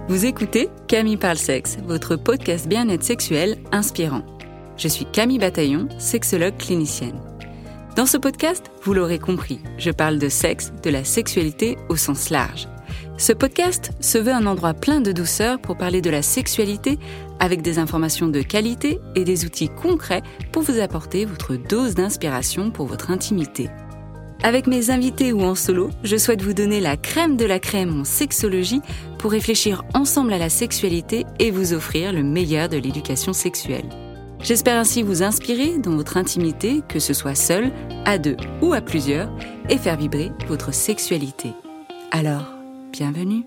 Vous écoutez Camille parle sexe, votre podcast bien-être sexuel inspirant. Je suis Camille Bataillon, sexologue clinicienne. Dans ce podcast, vous l'aurez compris, je parle de sexe, de la sexualité au sens large. Ce podcast se veut un endroit plein de douceur pour parler de la sexualité avec des informations de qualité et des outils concrets pour vous apporter votre dose d'inspiration pour votre intimité. Avec mes invités ou en solo, je souhaite vous donner la crème de la crème en sexologie pour réfléchir ensemble à la sexualité et vous offrir le meilleur de l'éducation sexuelle. J'espère ainsi vous inspirer dans votre intimité, que ce soit seul, à deux ou à plusieurs, et faire vibrer votre sexualité. Alors, bienvenue.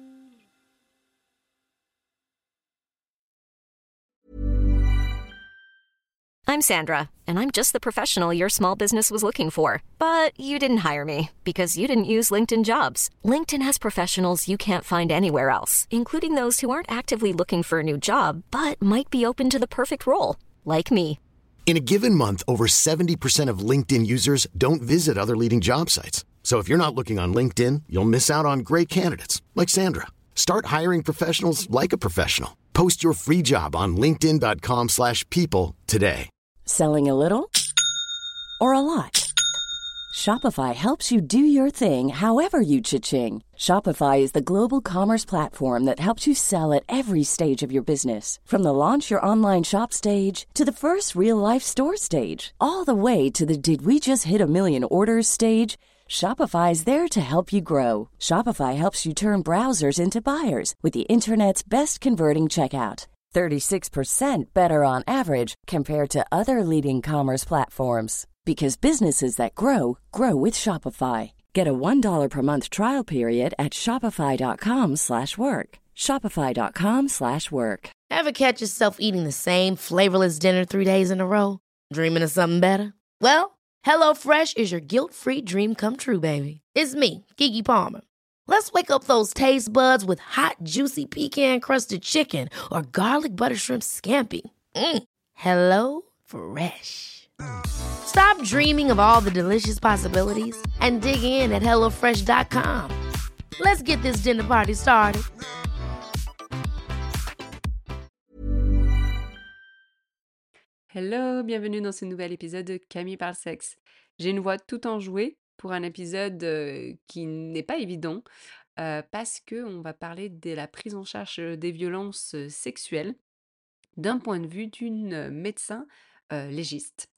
I'm Sandra, and I'm just the professional your small business was looking for. But you didn't hire me because you didn't use LinkedIn Jobs. LinkedIn has professionals you can't find anywhere else, including those who aren't actively looking for a new job, but might be open to the perfect role, like me. In a given month, over 70% of LinkedIn users don't visit other leading job sites. So if you're not looking on LinkedIn, you'll miss out on great candidates like Sandra. Start hiring professionals like a professional. Post your free job on linkedin.com/people today. Selling a little or a lot? Shopify helps you do your thing however you cha-ching. Shopify is the global commerce platform that helps you sell at every stage of your business. From the launch your online shop stage to the first real-life store stage, all the way to the did we just hit a million orders stage. Shopify is there to help you grow. Shopify helps you turn browsers into buyers with the internet's best converting checkout. 36% better on average compared to other leading commerce platforms. Because businesses that grow, grow with Shopify. Get a $1 per month trial period at shopify.com/work. Shopify.com/work. Ever catch yourself eating the same flavorless dinner 3 days in a row? Dreaming of something better? Well, HelloFresh is your guilt-free dream come true, baby. It's me, Keke Palmer. Let's wake up those taste buds with hot, juicy pecan-crusted chicken or garlic butter shrimp scampi. Hello Fresh. Stop dreaming of all the delicious possibilities and dig in at HelloFresh.com. Let's get this dinner party started. Hello, bienvenue dans ce nouvel épisode de Camille parle sexe. J'ai une voix tout enjouée pour un épisode qui n'est pas évident parce qu'on va parler de la prise en charge des violences sexuelles d'un point de vue d'une médecin légiste.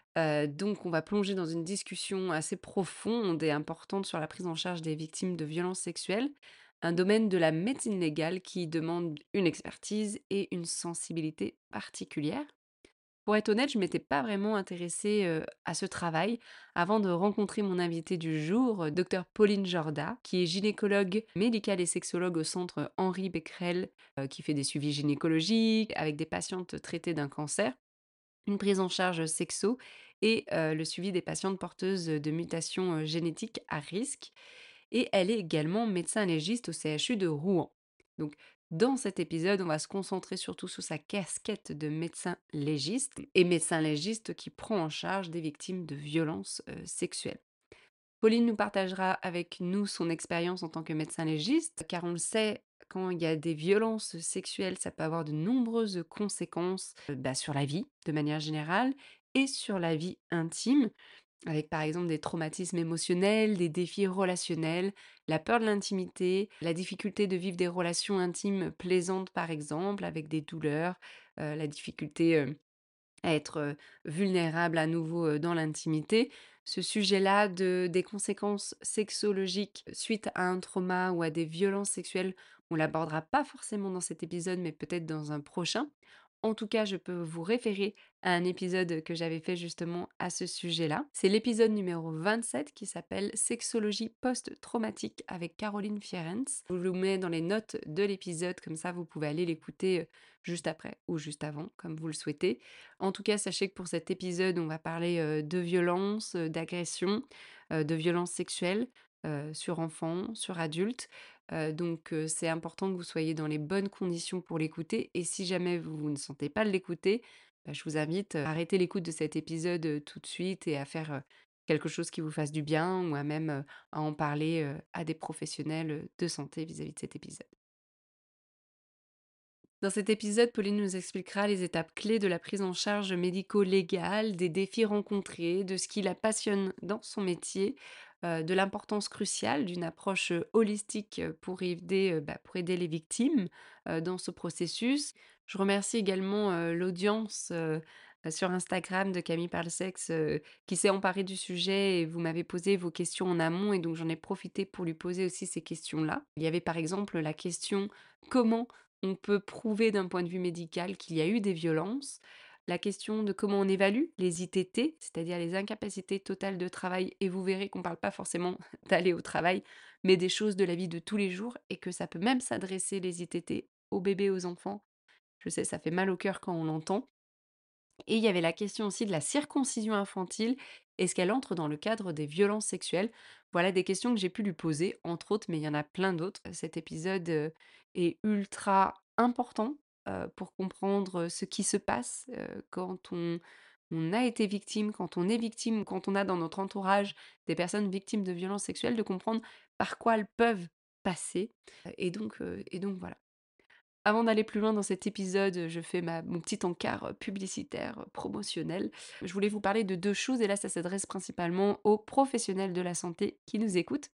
Donc on va plonger dans une discussion assez profonde et importante sur la prise en charge des victimes de violences sexuelles, un domaine de la médecine légale qui demande une expertise et une sensibilité particulière. Pour être honnête, je m'étais pas vraiment intéressée à ce travail avant de rencontrer mon invitée du jour, Dr Pauline Jorda, qui est gynécologue médicale et sexologue au centre Henri Becquerel, qui fait des suivis gynécologiques avec des patientes traitées d'un cancer, une prise en charge sexo et le suivi des patientes porteuses de mutations génétiques à risque. Et elle est également médecin légiste au CHU de Rouen. Donc, dans cet épisode, on va se concentrer surtout sur sa casquette de médecin légiste et médecin légiste qui prend en charge des victimes de violences sexuelles. Pauline nous partagera avec nous son expérience en tant que médecin légiste, car on le sait, quand il y a des violences sexuelles, ça peut avoir de nombreuses conséquences sur la vie de manière générale et sur la vie intime, avec par exemple des traumatismes émotionnels, des défis relationnels, la peur de l'intimité, la difficulté de vivre des relations intimes plaisantes par exemple, avec des douleurs, la difficulté à être vulnérable à nouveau dans l'intimité. Ce sujet-là des conséquences sexologiques suite à un trauma ou à des violences sexuelles, on l'abordera pas forcément dans cet épisode, mais peut-être dans un prochain. En tout cas, je peux vous référer à un épisode que j'avais fait justement à ce sujet-là. C'est l'épisode numéro 27 qui s'appelle Sexologie post-traumatique avec Caroline Fierens. Je vous le mets dans les notes de l'épisode, comme ça vous pouvez aller l'écouter juste après ou juste avant, comme vous le souhaitez. En tout cas, sachez que pour cet épisode, on va parler de violence, d'agression, de violence sexuelle sur enfants, sur adultes. Donc c'est important que vous soyez dans les bonnes conditions pour l'écouter et si jamais vous ne sentez pas de l'écouter, je vous invite à arrêter l'écoute de cet épisode tout de suite et à faire quelque chose qui vous fasse du bien ou à même à en parler à des professionnels de santé vis-à-vis de cet épisode. Dans cet épisode, Pauline nous expliquera les étapes clés de la prise en charge médico-légale, des défis rencontrés, de ce qui la passionne dans son métier, de l'importance cruciale d'une approche holistique pour aider les victimes dans ce processus. Je remercie également l'audience sur Instagram de Camille Parle Sexe qui s'est emparée du sujet et vous m'avez posé vos questions en amont et donc j'en ai profité pour lui poser aussi ces questions-là. Il y avait par exemple la question comment on peut prouver d'un point de vue médical qu'il y a eu des violences. La question de comment on évalue les ITT, c'est-à-dire les incapacités totales de travail, et vous verrez qu'on ne parle pas forcément d'aller au travail, mais des choses de la vie de tous les jours, et que ça peut même s'adresser les ITT aux bébés, aux enfants. Je sais, ça fait mal au cœur quand on l'entend. Et il y avait la question aussi de la circoncision infantile. Est-ce qu'elle entre dans le cadre des violences sexuelles? Voilà des questions que j'ai pu lui poser, entre autres, mais il y en a plein d'autres. Cet épisode est ultra important pour comprendre ce qui se passe quand on a été victime, quand on est victime, quand on a dans notre entourage des personnes victimes de violences sexuelles, de comprendre par quoi elles peuvent passer. Et donc voilà. Avant d'aller plus loin dans cet épisode, je fais mon petit encart publicitaire, promotionnel. Je voulais vous parler de 2 choses et là, ça s'adresse principalement aux professionnels de la santé qui nous écoutent.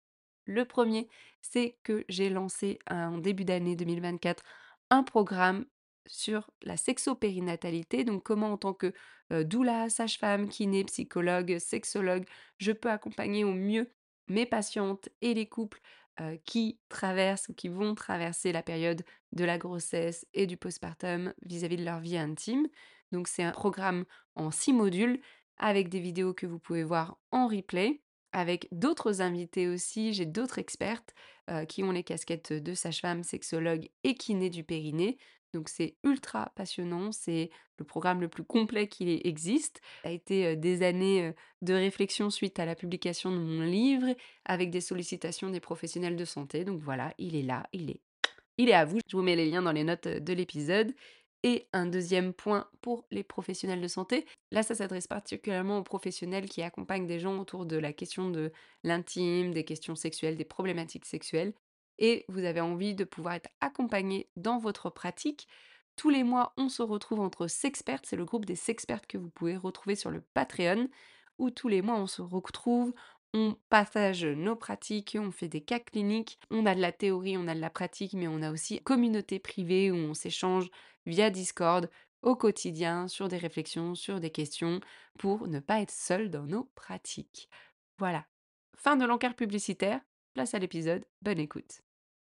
Le premier, c'est que j'ai lancé en début d'année 2024 un programme sur la sexopérinatalité, donc comment en tant que, doula, sage-femme, kiné, psychologue, sexologue, je peux accompagner au mieux mes patientes et les couples, qui traversent ou qui vont traverser la période de la grossesse et du postpartum vis-à-vis de leur vie intime. Donc c'est un programme en 6 modules avec des vidéos que vous pouvez voir en replay avec d'autres invités aussi. J'ai d'autres expertes qui ont les casquettes de sage-femme, sexologue et kiné du périnée. Donc c'est ultra passionnant, c'est le programme le plus complet qui existe. Ça a été des années de réflexion suite à la publication de mon livre, avec des sollicitations des professionnels de santé. Donc voilà, il est là, il est à vous. Je vous mets les liens dans les notes de l'épisode. Et un deuxième point pour les professionnels de santé. Là, ça s'adresse particulièrement aux professionnels qui accompagnent des gens autour de la question de l'intime, des questions sexuelles, des problématiques sexuelles. Et vous avez envie de pouvoir être accompagné dans votre pratique. Tous les mois, on se retrouve entre Sexpertes. C'est le groupe des Sexpertes que vous pouvez retrouver sur le Patreon. Où tous les mois, on se retrouve, on partage nos pratiques, on fait des cas cliniques, on a de la théorie, on a de la pratique, mais on a aussi une communauté privée où on s'échange via Discord au quotidien sur des réflexions, sur des questions pour ne pas être seul dans nos pratiques. Voilà. Fin de l'encart publicitaire, place à l'épisode, bonne écoute.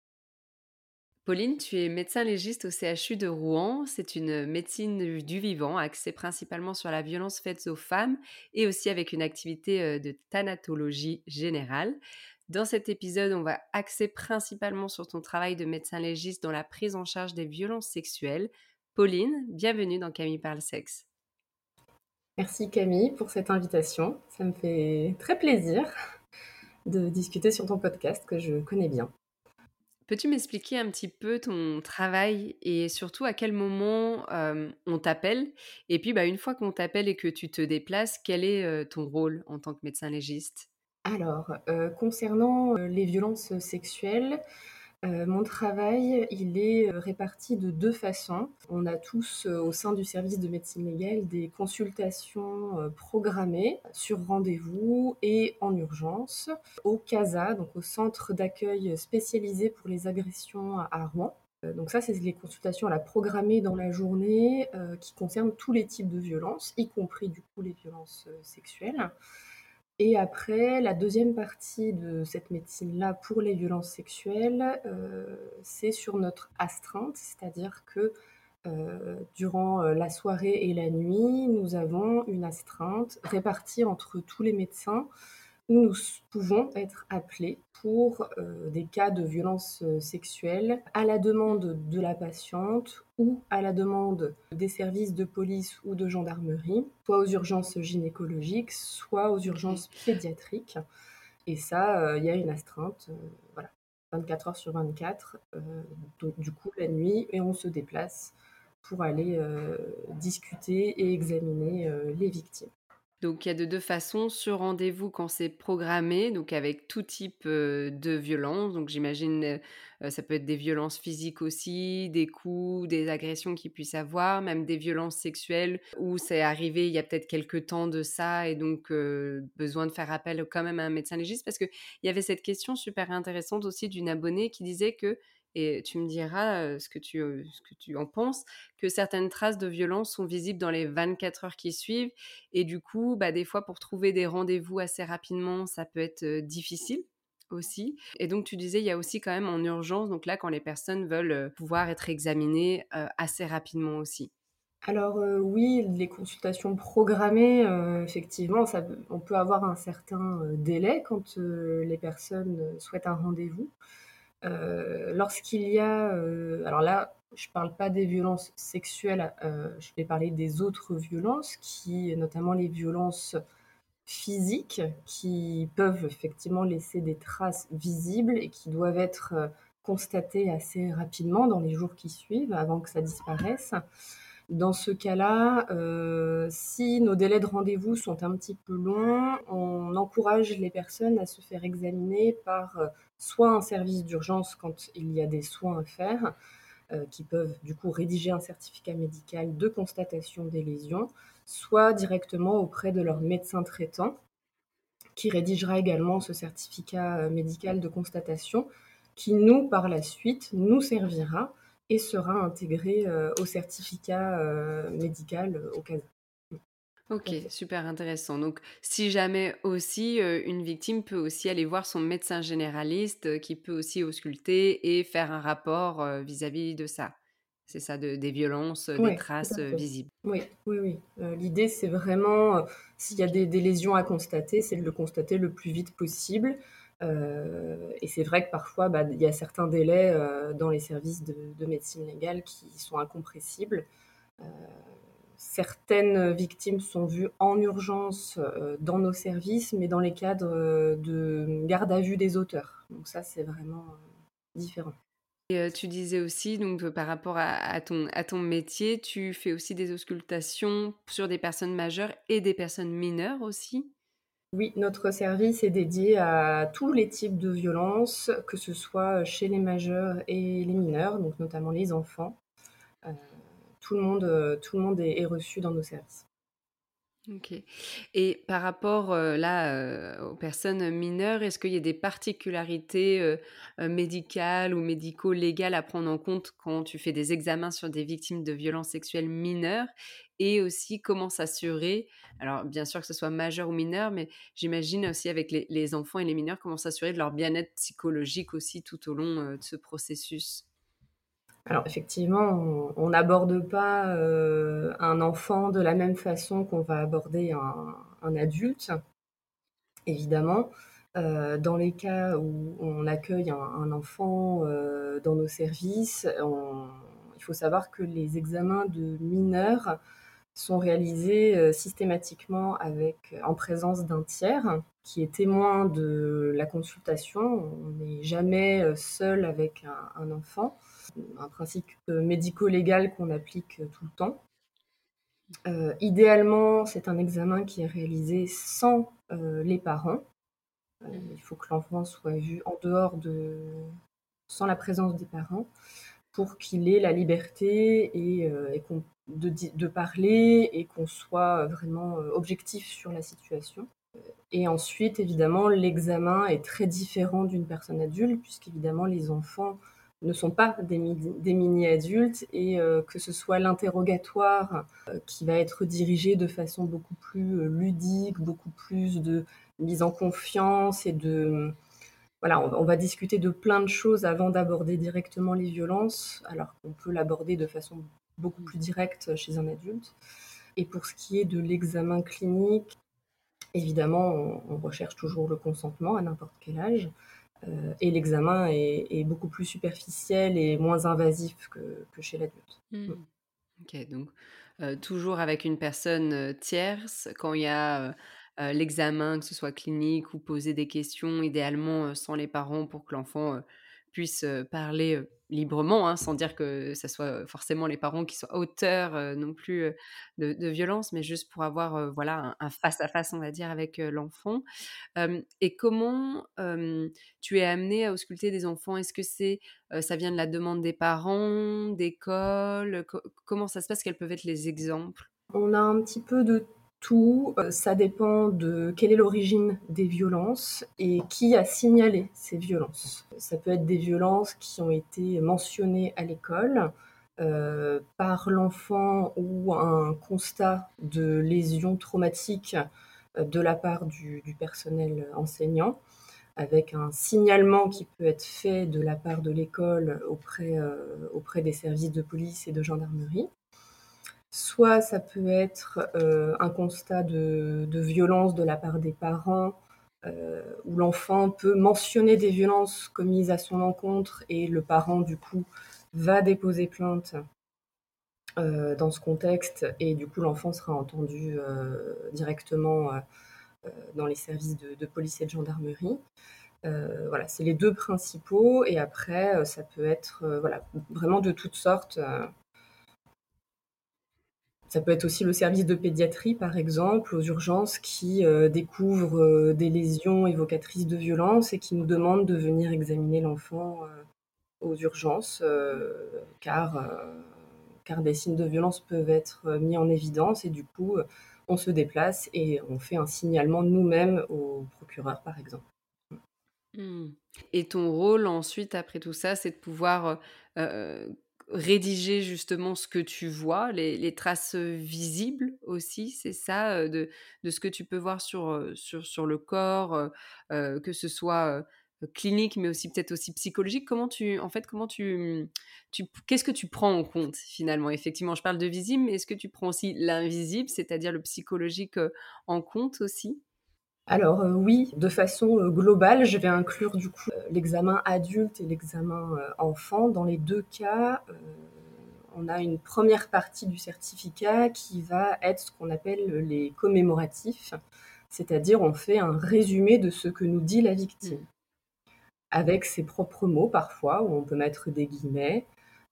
Pauline, tu es médecin légiste au CHU de Rouen. C'est une médecine du vivant axée principalement sur la violence faite aux femmes et aussi avec une activité de thanatologie générale. Dans cet épisode, on va axer principalement sur ton travail de médecin légiste dans la prise en charge des violences sexuelles. Pauline, bienvenue dans Camille Parle Sexe. Merci Camille pour cette invitation. Ça me fait très plaisir de discuter sur ton podcast que je connais bien. Peux-tu m'expliquer un petit peu ton travail et surtout à quel moment on t'appelle? Et puis une fois qu'on t'appelle et que tu te déplaces, quel est ton rôle en tant que médecin légiste? Alors, concernant, les violences sexuelles, mon travail, il est, réparti de 2 façons. On a tous, au sein du service de médecine légale, des consultations, programmées sur rendez-vous et en urgence au CASA, donc au centre d'accueil spécialisé pour les agressions à Rouen. Donc ça, c'est les consultations à la programmer dans la journée, qui concernent tous les types de violences, y compris du coup les violences, sexuelles. Et après, la deuxième partie de cette médecine-là pour les violences sexuelles, c'est sur notre astreinte, c'est-à-dire que, durant, la soirée et la nuit, nous avons une astreinte répartie entre tous les médecins où nous pouvons être appelés pour, des cas de violences, sexuelles à la demande de la patiente ou à la demande des services de police ou de gendarmerie, soit aux urgences gynécologiques, soit aux OK. urgences pédiatriques. Et ça, il y a une astreinte, voilà, 24 heures sur 24, donc du coup la nuit et on se déplace pour aller, discuter et examiner, les victimes. Donc il y a de 2 façons, ce rendez-vous quand c'est programmé, donc avec tout type, de violence, donc j'imagine, ça peut être des violences physiques aussi, des coups, des agressions qu'il puisse avoir, même des violences sexuelles où c'est arrivé il y a peut-être quelque temps de ça et donc besoin de faire appel quand même à un médecin légiste. Parce qu'il y avait cette question super intéressante aussi d'une abonnée qui disait que et tu me diras, ce que tu en penses, que certaines traces de violence sont visibles dans les 24 heures qui suivent et du coup, bah, des fois, pour trouver des rendez-vous assez rapidement, ça peut être, difficile aussi et donc tu disais, il y a aussi quand même en urgence, donc là, quand les personnes veulent, pouvoir être examinées, assez rapidement aussi. Alors, oui, les consultations programmées, effectivement, on peut avoir un certain, délai quand, les personnes, souhaitent un rendez-vous. Lorsqu'il y a, alors là, je parle pas des violences sexuelles, je vais parler des autres violences notamment les violences physiques qui peuvent effectivement laisser des traces visibles et qui doivent être, constatées assez rapidement dans les jours qui suivent avant que ça disparaisse. Dans ce cas-là, si nos délais de rendez-vous sont un petit peu longs, on encourage les personnes à se faire examiner par, soit un service d'urgence quand il y a des soins à faire, qui peuvent du coup rédiger un certificat médical de constatation des lésions, soit directement auprès de leur médecin traitant, qui rédigera également ce certificat, médical de constatation, qui nous, par la suite, nous servira et sera intégré, au certificat, médical, au cas où. Tout OK, à fait. super intéressant. Donc, si jamais aussi, une victime peut aussi aller voir son médecin généraliste, qui peut aussi ausculter et faire un rapport, vis-à-vis de ça. C'est ça, des violences, des Ouais, tout traces, à fait. visibles? Oui, oui, oui. L'idée, c'est vraiment, s'il y a OK. des lésions à constater, c'est de le constater le plus vite possible, et c'est vrai que parfois, bah, il y a certains délais, dans les services de médecine légale qui sont incompressibles. Heu, Certaines victimes sont vues en urgence, dans nos services, mais dans les cadres, de garde à vue des auteurs. Donc ça, c'est vraiment, différent. Et tu disais aussi donc par rapport à ton métier, tu fais aussi des auscultations sur des personnes majeures et des personnes mineures aussi? Oui, notre service est dédié à tous les types de violences, que ce soit chez les majeurs et les mineurs, donc notamment les enfants. Heu, tout le monde est reçu dans nos services. OK et par rapport, aux personnes mineures, est-ce qu'il y a des particularités, médicales ou médico-légales à prendre en compte quand tu fais des examens sur des victimes de violences sexuelles mineures? Et aussi comment s'assurer alors bien sûr que ce soit majeur ou mineur, mais j'imagine aussi avec les enfants et les mineurs, comment s'assurer de leur bien-être psychologique aussi tout au long, de ce processus? Alors effectivement, on n'aborde pas, un enfant de la même façon qu'on va aborder un adulte, évidemment. Dans les cas où on accueille un enfant, dans nos services, il faut savoir que les examens de mineurs sont réalisés, systématiquement en présence d'un tiers qui est témoin de la consultation. On n'est jamais, seul avec un enfant. Un principe, médico-légal qu'on applique, tout le temps. Idéalement, c'est un examen qui est réalisé sans, les parents. Il Mmh. faut que l'enfant soit vu en dehors sans la présence des parents pour qu'il ait la liberté et qu'on de parler et qu'on soit vraiment, objectif sur la situation. Et ensuite, évidemment, l'examen est très différent d'une personne adulte puisqu'évidemment les enfants ne sont pas des mini-adultes et que ce soit l'interrogatoire, qui va être dirigé de façon beaucoup plus, ludique, beaucoup plus de mise en confiance et voilà, on va discuter de plein de choses avant d'aborder directement les violences, alors qu'on peut l'aborder de façon beaucoup plus directe chez un adulte. Et pour ce qui est de l'examen clinique, évidemment, on recherche toujours le consentement à n'importe quel âge, et l'examen est beaucoup plus superficiel et moins invasif que chez l'adulte. Mmh. Mmh. OK, donc toujours avec une personne, tierce quand il y a, l'examen, que ce soit clinique ou poser des questions, idéalement, sans les parents pour que l'enfant, puisse, parler, librement, hein, sans dire que ça soit forcément les parents qui soient auteurs, non plus, de violences, mais juste pour avoir, voilà, un face à face, on va dire, avec, l'enfant. Et comment, tu es amené à ausculter des enfants? Est-ce que ça vient de la demande des parents, d'école? Comment ça se passe? Quels peuvent être les exemples? On a un petit peu de tout, ça dépend de quelle est l'origine des violences et qui a signalé ces violences. Ça peut être des violences qui ont été mentionnées à l'école, par l'enfant ou un constat de lésions traumatiques, de la part du personnel enseignant, avec un signalement qui peut être fait de la part de l'école auprès des services de police et de gendarmerie. Soit ça peut être, un constat de violence de la part des parents, où l'enfant peut mentionner des violences commises à son encontre et le parent, du coup, va déposer plainte, dans ce contexte et du coup, l'enfant sera entendu, directement, dans les services de police et de gendarmerie. Voilà, c'est les 2 principaux et après, ça peut être, voilà, vraiment de toutes sortes. Ça peut être aussi le service de pédiatrie, par exemple, aux urgences qui, découvrent, des lésions évocatrices de violence et qui nous demandent de venir examiner l'enfant, aux urgences, car des signes de violence peuvent être, mis en évidence et du coup, on se déplace et on fait un signalement nous-mêmes au procureur, par exemple. Mmh. Et ton rôle ensuite, après tout ça, c'est de pouvoir, rédiger justement ce que tu vois, les traces, visibles aussi, c'est ça, de ce que tu peux voir sur le corps, que ce soit, clinique, mais aussi peut-être aussi psychologique? Comment qu'est-ce que tu prends en compte finalement? Effectivement, je parle de visible, mais est-ce que tu prends aussi l'invisible, c'est-à-dire le psychologique, en compte aussi? Alors, oui, de façon, globale, je vais inclure du coup, l'examen adulte et l'examen, enfant. Dans les 2 cas, on a une première partie du certificat qui va être ce qu'on appelle, les commémoratifs, c'est-à-dire on fait un résumé de ce que nous dit la victime, Mmh. avec ses propres mots parfois, où on peut mettre des guillemets,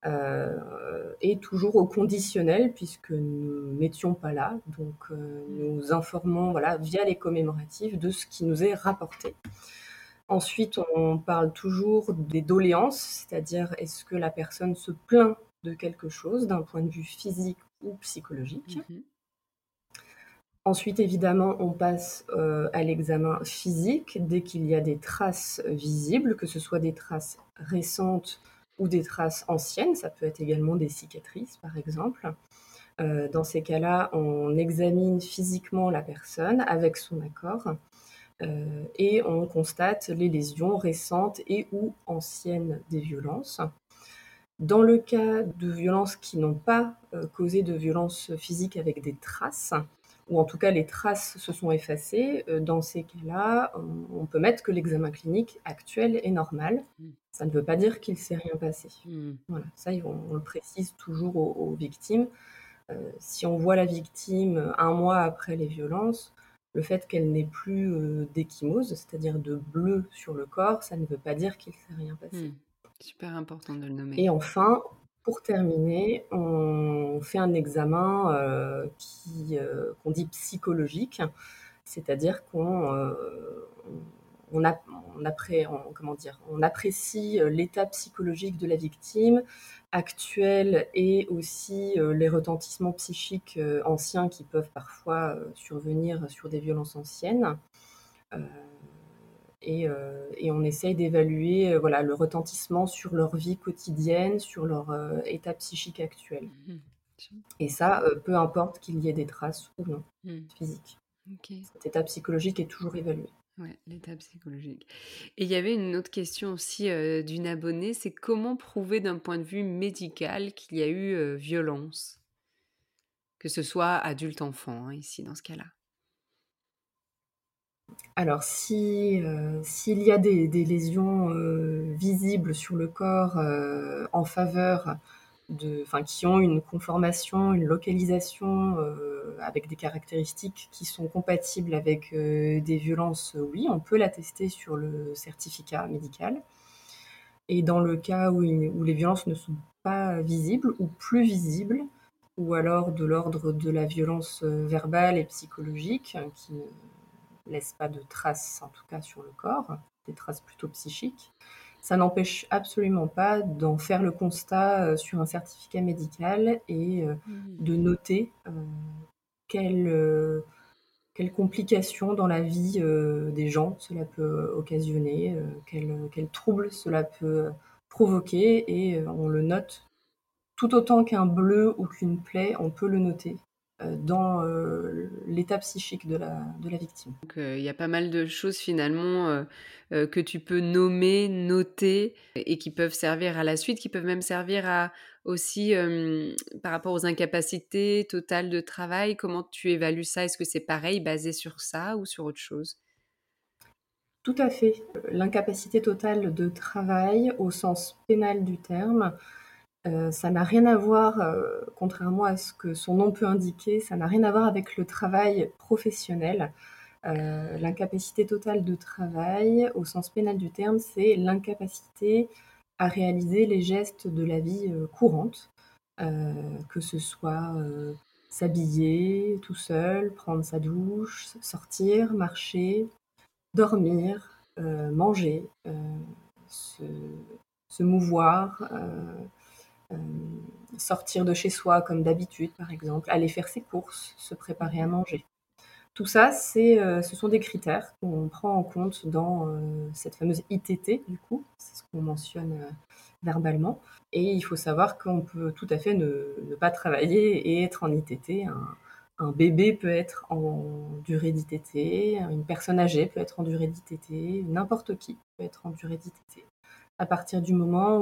et toujours au conditionnel puisque nous n'étions pas là, donc Mmh. nous informons, voilà, via les commémoratifs de ce qui nous est rapporté. Ensuite, on parle toujours des doléances, c'est-à-dire est-ce que la personne se plaint de quelque chose d'un point de vue physique ou psychologique. Mmh. Ensuite, évidemment, on passe, à l'examen physique dès qu'il y a des traces visibles, que ce soit des traces récentes ou des traces anciennes. Ça peut être également des cicatrices, par exemple. Dans ces cas-là, on examine physiquement la personne avec son accord, et on constate les lésions récentes et ou anciennes des violences. Dans le cas de violences qui n'ont pas, causé de violences physiques avec des traces, ou en tout cas les traces se sont effacées, dans ces cas-là, on peut mettre que l'examen clinique actuel est normal. Mmh. Ça ne veut pas dire qu'il s'est rien passé. Mmh. Voilà, ça on le précise toujours aux victimes. Si on voit la victime, un mois après les violences, le fait qu'elle n'ait plus, d'ecchymose, c'est-à-dire de bleu sur le corps, ça ne veut pas dire qu'il s'est rien passé. Mmh. Super important de le nommer. Et enfin, pour terminer, on fait un examen, qu'on dit psychologique, c'est-à-dire on ap on appré on comment dire? On apprécie, l'état psychologique de la victime actuelle et aussi, les retentissements psychiques, anciens qui peuvent parfois, survenir sur des violences anciennes. Heu et on essaye d'évaluer, voilà, le retentissement sur leur vie quotidienne, sur leur, état psychique actuel Mmh. Su et ça, peu importe qu'il y ait des traces ou non mmh. physiques. OK. Cet état psychologique est toujours évalué. Ouais, l'état psychologique et il y avait une autre question aussi, d'une abonnée, c'est comment prouver d'un point de vue médical qu'il y a eu, violence? Que ce soit adulte-enfant, hein, ici, dans ce cas-là. Alors s'il y a des lésions, visibles sur le corps, en faveur qui ont une conformation, une localisation, avec des caractéristiques qui sont compatibles avec, des violences, oui, on peut l'attester sur le certificat médical. Et dans le cas où les violences ne sont pas visibles ou plus visibles, ou alors de l'ordre de la violence verbale et psychologique, qui ne laisse pas de traces, en tout cas sur le corps, des traces plutôt psychiques, ça n'empêche absolument pas d'en faire le constat sur un certificat médical et Mmh. de noter quelles, quelles complications dans la vie des gens cela peut occasionner, quels troubles cela peut provoquer, et on le note tout autant qu'un bleu ou qu'une plaie, on peut le noter dans l'état psychique de la victime. Donc, il y a pas mal de choses finalement, que tu peux nommer, noter et qui peuvent servir à la suite, qui peuvent même servir à aussi, par rapport aux incapacités totales de travail. Comment tu évalues ça? Est-ce que c'est pareil, basé sur ça ou sur autre chose? Tout à fait. L'incapacité totale de travail au sens pénal du terme, ça n'a rien à voir, contrairement à ce que son nom peut indiquer, ça n'a rien à voir avec le travail professionnel. L'incapacité totale de travail, au sens pénal du terme, c'est l'incapacité à réaliser les gestes de la vie, courante, que ce soit, s'habiller tout seul, prendre sa douche, sortir, marcher, dormir, manger, se se mouvoir, sortir de chez soi comme d'habitude, par exemple, aller faire ses courses, se préparer à Mmh. manger. Tout ça, ce sont des critères qu'on prend en compte dans, cette fameuse ITT du coup, c'est ce qu'on mentionne, verbalement, et il faut savoir qu'on peut tout à fait ne pas travailler et être en ITT. Un bébé peut être en durée d'ITT, une personne âgée peut être en durée d'ITT, n'importe qui peut être en durée d'ITT. À partir du moment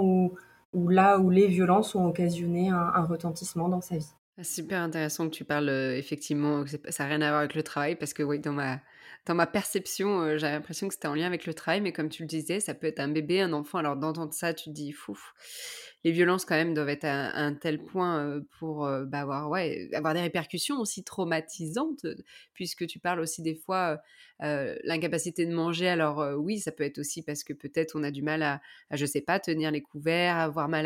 où les violences ont occasionné un retentissement dans sa vie. Ah, super intéressant que tu parles, effectivement, que c'est pas ça a rien à voir avec le travail parce que oui, dans ma perception, j'avais l'impression que c'était en lien avec le travail, mais comme tu le disais, ça peut être un bébé, un enfant. Alors d'entendre ça, tu te dis: «Fouf, les violences quand même doivent être à un tel point, pour, bah, avoir des répercussions aussi traumatisantes», puisque tu parles aussi des fois, l'incapacité de manger. Alors, oui, ça peut être aussi parce que peut-être on a du mal à je sais pas, tenir les couverts, avoir mal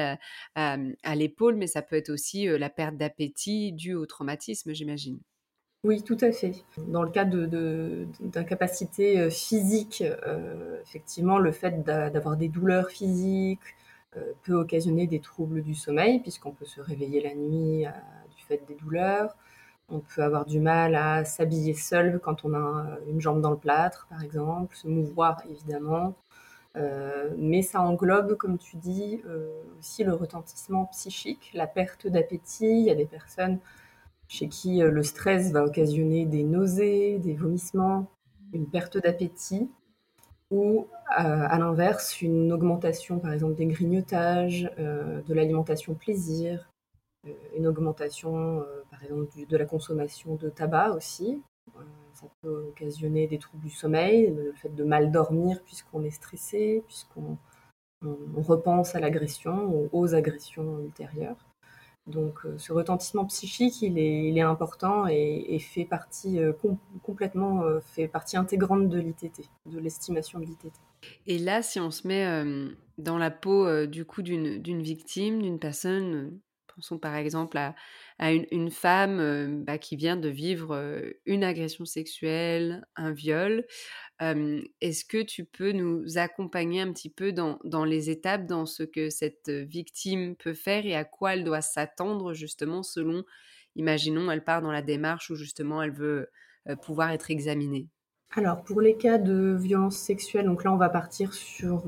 à l'épaule, mais ça peut être aussi, la perte d'appétit due au traumatisme, j'imagine? Oui, tout à fait. Dans le cas d'incapacités, physiques, effectivement, le fait d'avoir des douleurs physiques, peut occasionner des troubles du sommeil, puisqu'on peut se réveiller la nuit, du fait des douleurs. On peut avoir du mal à s'habiller seul quand on a, une jambe dans le plâtre, par exemple, se mouvoir évidemment, mais ça englobe, comme tu dis, aussi le retentissement psychique, la perte d'appétit. Il y a des personnes chez qui, le stress va occasionner des nausées, des vomissements, une perte d'appétit, ou, à l'inverse, une augmentation, par exemple, des grignotages, de l'alimentation plaisir, une augmentation, par exemple, de la consommation de tabac aussi. Ça peut occasionner des troubles du sommeil, le fait de mal dormir puisqu'on est stressé, puisqu'on repense à l'agression ou aux agressions ultérieures. Donc ce retentissement psychique, il est important et fait partie, complètement, fait partie intégrante de l'ITT, de l'estimation de l'ITT. Et là, si on se met, dans la peau, du coup, d'une victime, d'une personne, pensons par exemple à une femme, bah, qui vient de vivre, une agression sexuelle, un viol. Est-ce que tu peux nous accompagner un petit peu dans les étapes, dans ce que cette, victime peut faire et à quoi elle doit s'attendre justement selon imaginons, elle part dans la démarche où justement elle veut, pouvoir être examinée? Alors pour les cas de violences sexuelles, donc là on va partir sur,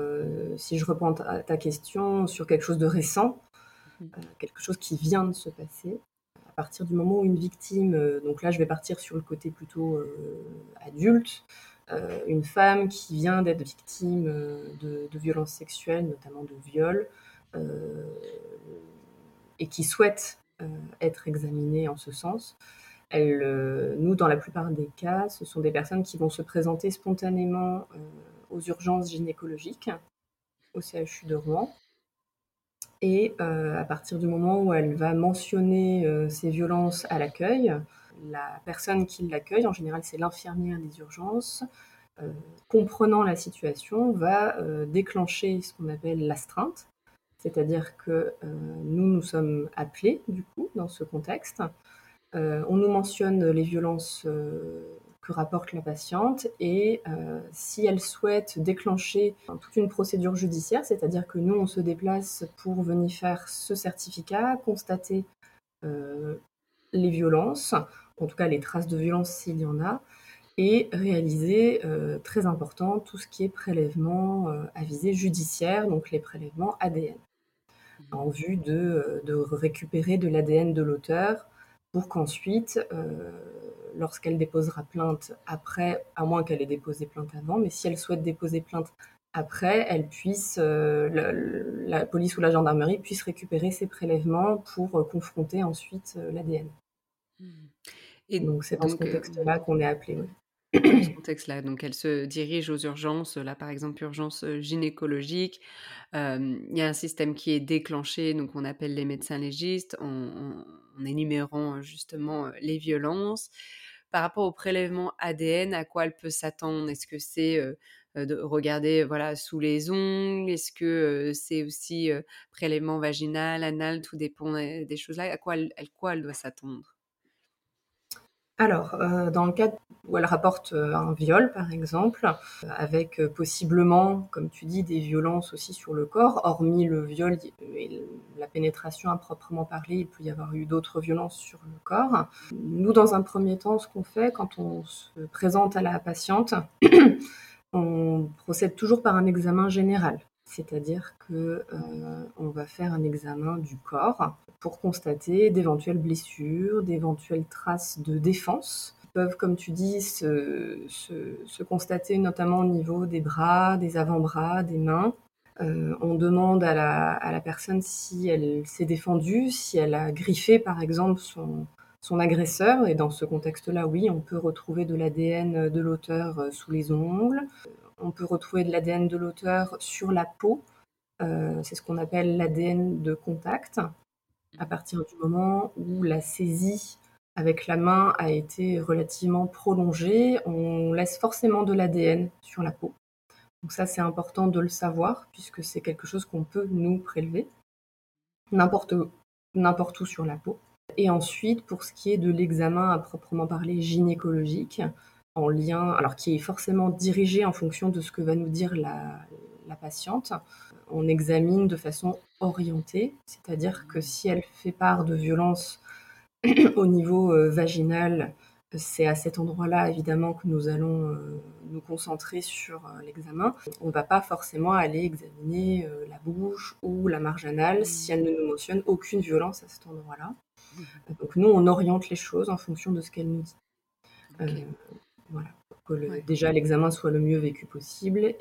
si je reprends ta question, sur quelque chose de récent, Mmh. quelque chose qui vient de se passer. À partir du moment où une victime, donc là je vais partir sur le côté plutôt, adulte, une femme qui vient d'être victime, de violences sexuelles, notamment de viol, heu et qui souhaite, être examinée en ce sens. Nous, dans la plupart des cas, ce sont des personnes qui vont se présenter spontanément, aux urgences gynécologiques, au CHU de Rouen, et à partir du moment où elle va mentionner, ces violences à l'accueil, la personne qui l'accueille, en général c'est l'infirmière des urgences, comprenant la situation, va déclencher ce qu'on appelle l'astreinte. C'est-à-dire que nous sommes appelés, du coup, dans ce contexte. On nous mentionne les violences que rapporte la patiente et si elle souhaite déclencher toute une procédure judiciaire, c'est-à-dire que nous, on se déplace pour venir faire ce certificat, constater les violences, en tout cas les traces de violence s'il y en a, et réaliser, très important, tout ce qui est prélèvement à visée judiciaire, donc les prélèvements ADN, en vue de récupérer de l'ADN de l'auteur pour qu'ensuite, lorsqu'elle déposera plainte après, à moins qu'elle ait déposé plainte avant, mais si elle souhaite déposer plainte après, elle puisse, la police ou la gendarmerie puisse récupérer ces prélèvements pour confronter ensuite l'ADN. Mmh. Et Donc c'est dans ce donc contexte-là qu'on est appelé, oui. dans ce contexte-là, donc elle se dirige aux urgences, là, par exemple, urgences, gynécologiques. Il y a un système qui est déclenché, donc on appelle les médecins légistes en énumérant, justement, les violences. Par rapport au prélèvement ADN, à quoi elle peut s'attendre? Est-ce que c'est, de regarder, voilà, sous les ongles? Est-ce que, c'est aussi, prélèvement vaginal, anal? Tout dépend, des choses-là. À quoi elle doit s'attendre? Alors, dans le cas où elle rapporte, un viol, par exemple, avec, possiblement, comme tu dis, des violences aussi sur le corps, hormis le viol et la pénétration à proprement parler, il peut y avoir eu d'autres violences sur le corps. Nous, dans un premier temps, ce qu'on fait quand on se présente à la patiente, on procède toujours par un examen général. C'est-à-dire que, on va faire un examen du corps pour constater d'éventuelles blessures, d'éventuelles traces de défense qui peuvent, comme tu dis, se constater notamment au niveau des bras, des avant-bras, des mains. On demande à la personne si elle s'est défendue, si elle a griffé, par exemple, son agresseur et dans ce contexte-là, oui, on peut retrouver de l'ADN de l'auteur, sous les ongles. On peut retrouver de l'ADN de l'auteur sur la peau, c'est ce qu'on appelle l'ADN de contact. À partir du moment où la saisie avec la main a été relativement prolongée, on laisse forcément de l'ADN sur la peau. Donc ça, c'est important de le savoir puisque c'est quelque chose qu'on peut nous prélever n'importe n'importe où sur la peau. Et ensuite, pour ce qui est de l'examen à proprement parler gynécologique, en lien alors qui est forcément dirigé en fonction de ce que va nous dire la patiente, on examine de façon orientée, c'est-à-dire que si elle fait part de violences au niveau, vaginal, c'est à cet endroit-là évidemment que nous allons, nous concentrer sur, l'examen. On ne va pas forcément aller examiner, la bouche ou la marge anale si elle ne nous mentionne aucune violence à cet endroit-là. Donc nous, on oriente les choses en fonction de ce qu'elle nous dit. OK. Voilà, pour que Ouais. déjà l'examen soit le mieux vécu possible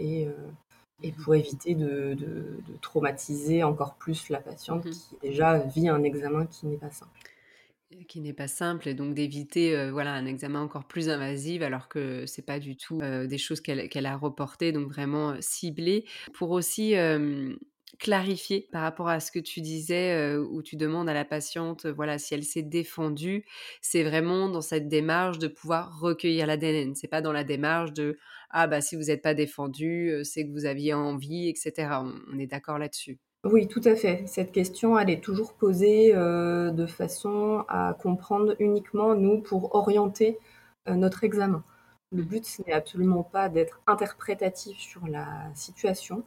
et pour éviter de traumatiser encore plus la patiente Mmh. qui déjà vit un examen qui n'est pas simple. Qui n'est pas simple et donc d'éviter, voilà, un examen encore plus invasif alors que c'est pas du tout, des choses qu'elle a reportées, donc vraiment, ciblées. Pour aussi, clarifier par rapport à ce que tu disais, où tu demandes à la patiente, voilà, si elle s'est défendue, c'est vraiment dans cette démarche de pouvoir recueillir l'ADN. C'est pas dans la démarche de: «Ah bah, si vous êtes pas défendue, c'est que vous aviez envie» et cetera. On est d'accord là-dessus? Oui, tout à fait. Cette question, elle est toujours posée, de façon à comprendre uniquement, nous, pour orienter, notre examen. Le Mmh. but, ce n'est absolument pas d'être interprétatif sur la situation.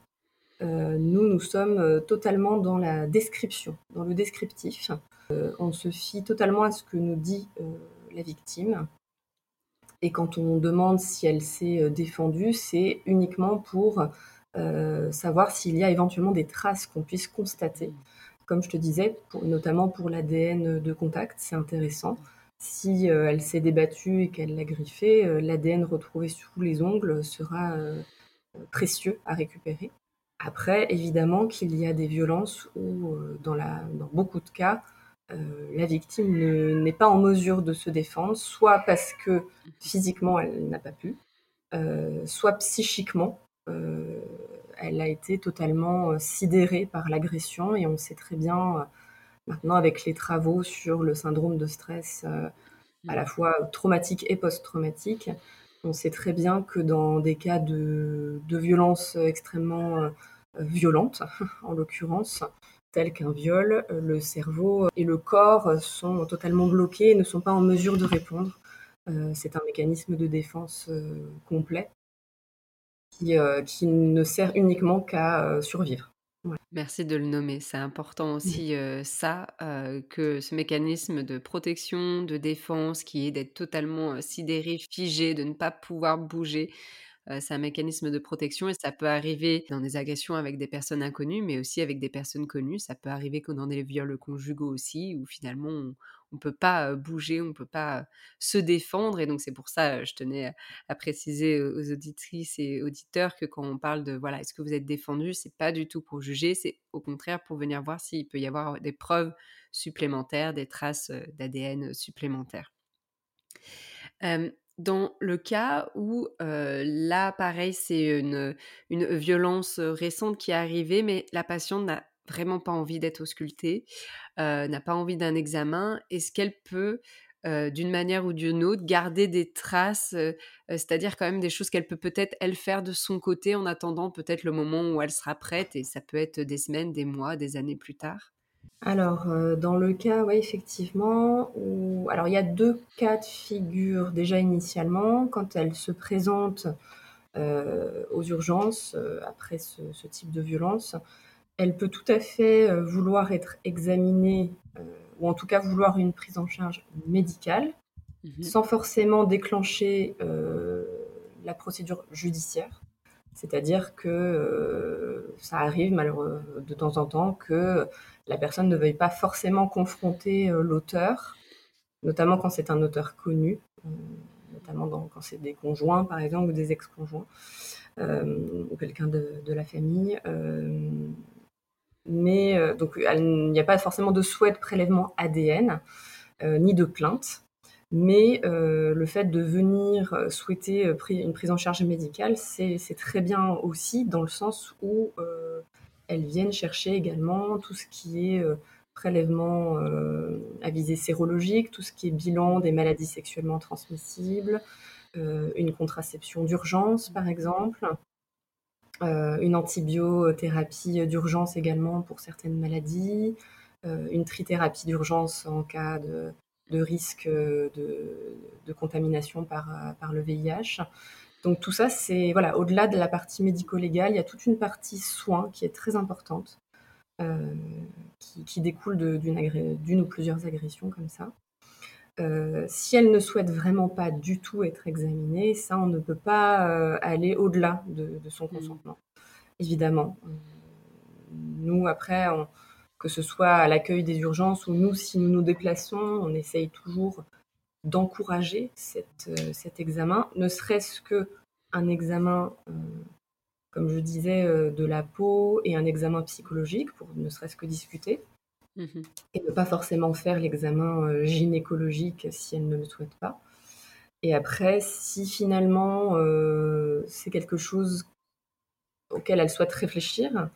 Nous sommes, totalement dans la description, dans le descriptif. On se fie totalement à ce que nous dit, la victime et quand on demande si elle s'est, défendue, c'est uniquement pour, savoir s'il y a éventuellement des traces qu'on puisse constater. Mmh. Comme je te disais, notamment pour l'ADN de contact, c'est intéressant. Si, elle s'est débattue et qu'elle l'a griffé, l'ADN retrouvé sous les ongles sera, précieux à récupérer. Après, évidemment qu'il y a des violences où, dans beaucoup de cas, la victime n'est pas en mesure de se défendre, soit parce que physiquement elle n'a pas pu, soit psychiquement, heu, elle a été totalement, sidérée par l'agression et on sait très bien, maintenant avec les travaux sur le syndrome de stress, à la Mmh. fois traumatique et post-traumatique, On sait très bien que dans des cas de violences extrêmement, violentes, en l'occurrence, telles qu'un viol, le cerveau et le corps, sont totalement bloqués et ne sont pas en mesure de répondre. C'est un mécanisme de défense, complet qui ne sert uniquement qu'à, survivre. Ouais. Merci de le nommer. C'est important aussi, que ce mécanisme de protection, de défense qui est d'être totalement, sidéré, figé, de ne pas pouvoir bouger. C'est un mécanisme de protection et ça peut arriver dans des agressions avec des personnes inconnues, mais aussi avec des personnes connues. Ça peut arriver que dans des viols conjugaux aussi, où finalement on peut pas, bouger, on peut pas, se défendre et donc c'est pour ça, je tenais à préciser aux auditrices et auditeurs que quand on parle de, voilà, est-ce que vous êtes défendu? C'est pas du tout pour juger, c'est au contraire pour venir voir s'il peut y avoir des preuves supplémentaires, des traces, d'ADN supplémentaires. Dans le cas où, là pareil, c'est une violence, récente qui est arrivée, mais la patiente n'a vraiment pas envie d'être auscultée, n'a pas envie d'un examen, est-ce qu'elle peut, d'une manière ou d'une autre, garder des traces, c'est-à-dire quand même des choses qu'elle peut peut-être, elle, faire de son côté en attendant peut-être le moment où elle sera prête et ça peut être des semaines, des mois, des années plus tard? Alors, dans le cas, ouais, effectivement, où alors il y a 2 cas de figure. Déjà initialement, quand elle se présente, aux urgences, après ce type de violence, elle peut tout à fait, vouloir être examinée, ou en tout cas vouloir une prise en charge médicale, Mmh. sans forcément déclencher, la procédure judiciaire. C'est-à-dire que, ça arrive de temps en temps que la personne ne veuille pas forcément confronter, l'auteur, notamment quand c'est un auteur connu, notamment quand c'est des conjoints, par exemple, ou des ex-conjoints, ou quelqu'un de la famille, mais donc il n'y a pas forcément de souhait de prélèvement ADN, ni de plainte. Mais le fait de venir, souhaiter, une prise en charge médicale, c'est très bien aussi dans le sens où, elles viennent chercher également tout ce qui est, prélèvement, à visée sérologique, tout ce qui est bilan des maladies sexuellement transmissibles, une contraception d'urgence par exemple, une antibiothérapie, d'urgence également pour certaines maladies, une trithérapie d'urgence en cas de risque, de contamination par le VIH. Donc tout ça, c'est voilà, au-delà de la partie médico-légale, il y a toute une partie soins qui est très importante, heu, qui découle d'une ou plusieurs agressions comme ça. Si elle ne souhaite vraiment pas du tout être examinée, ça, on ne peut pas, aller au-delà de son Mmh. consentement. Évidemment, nous après que ce soit à l'accueil des urgences ou nous, si nous nous déplaçons, on essaye toujours d'encourager cet examen, ne serait-ce qu'un examen, comme je disais, de la peau et un examen psychologique pour ne serait-ce que discuter Mmh. et ne pas forcément faire l'examen, gynécologique si elle ne le souhaite pas. Et après, si finalement, c'est quelque chose auquel elle souhaite réfléchir,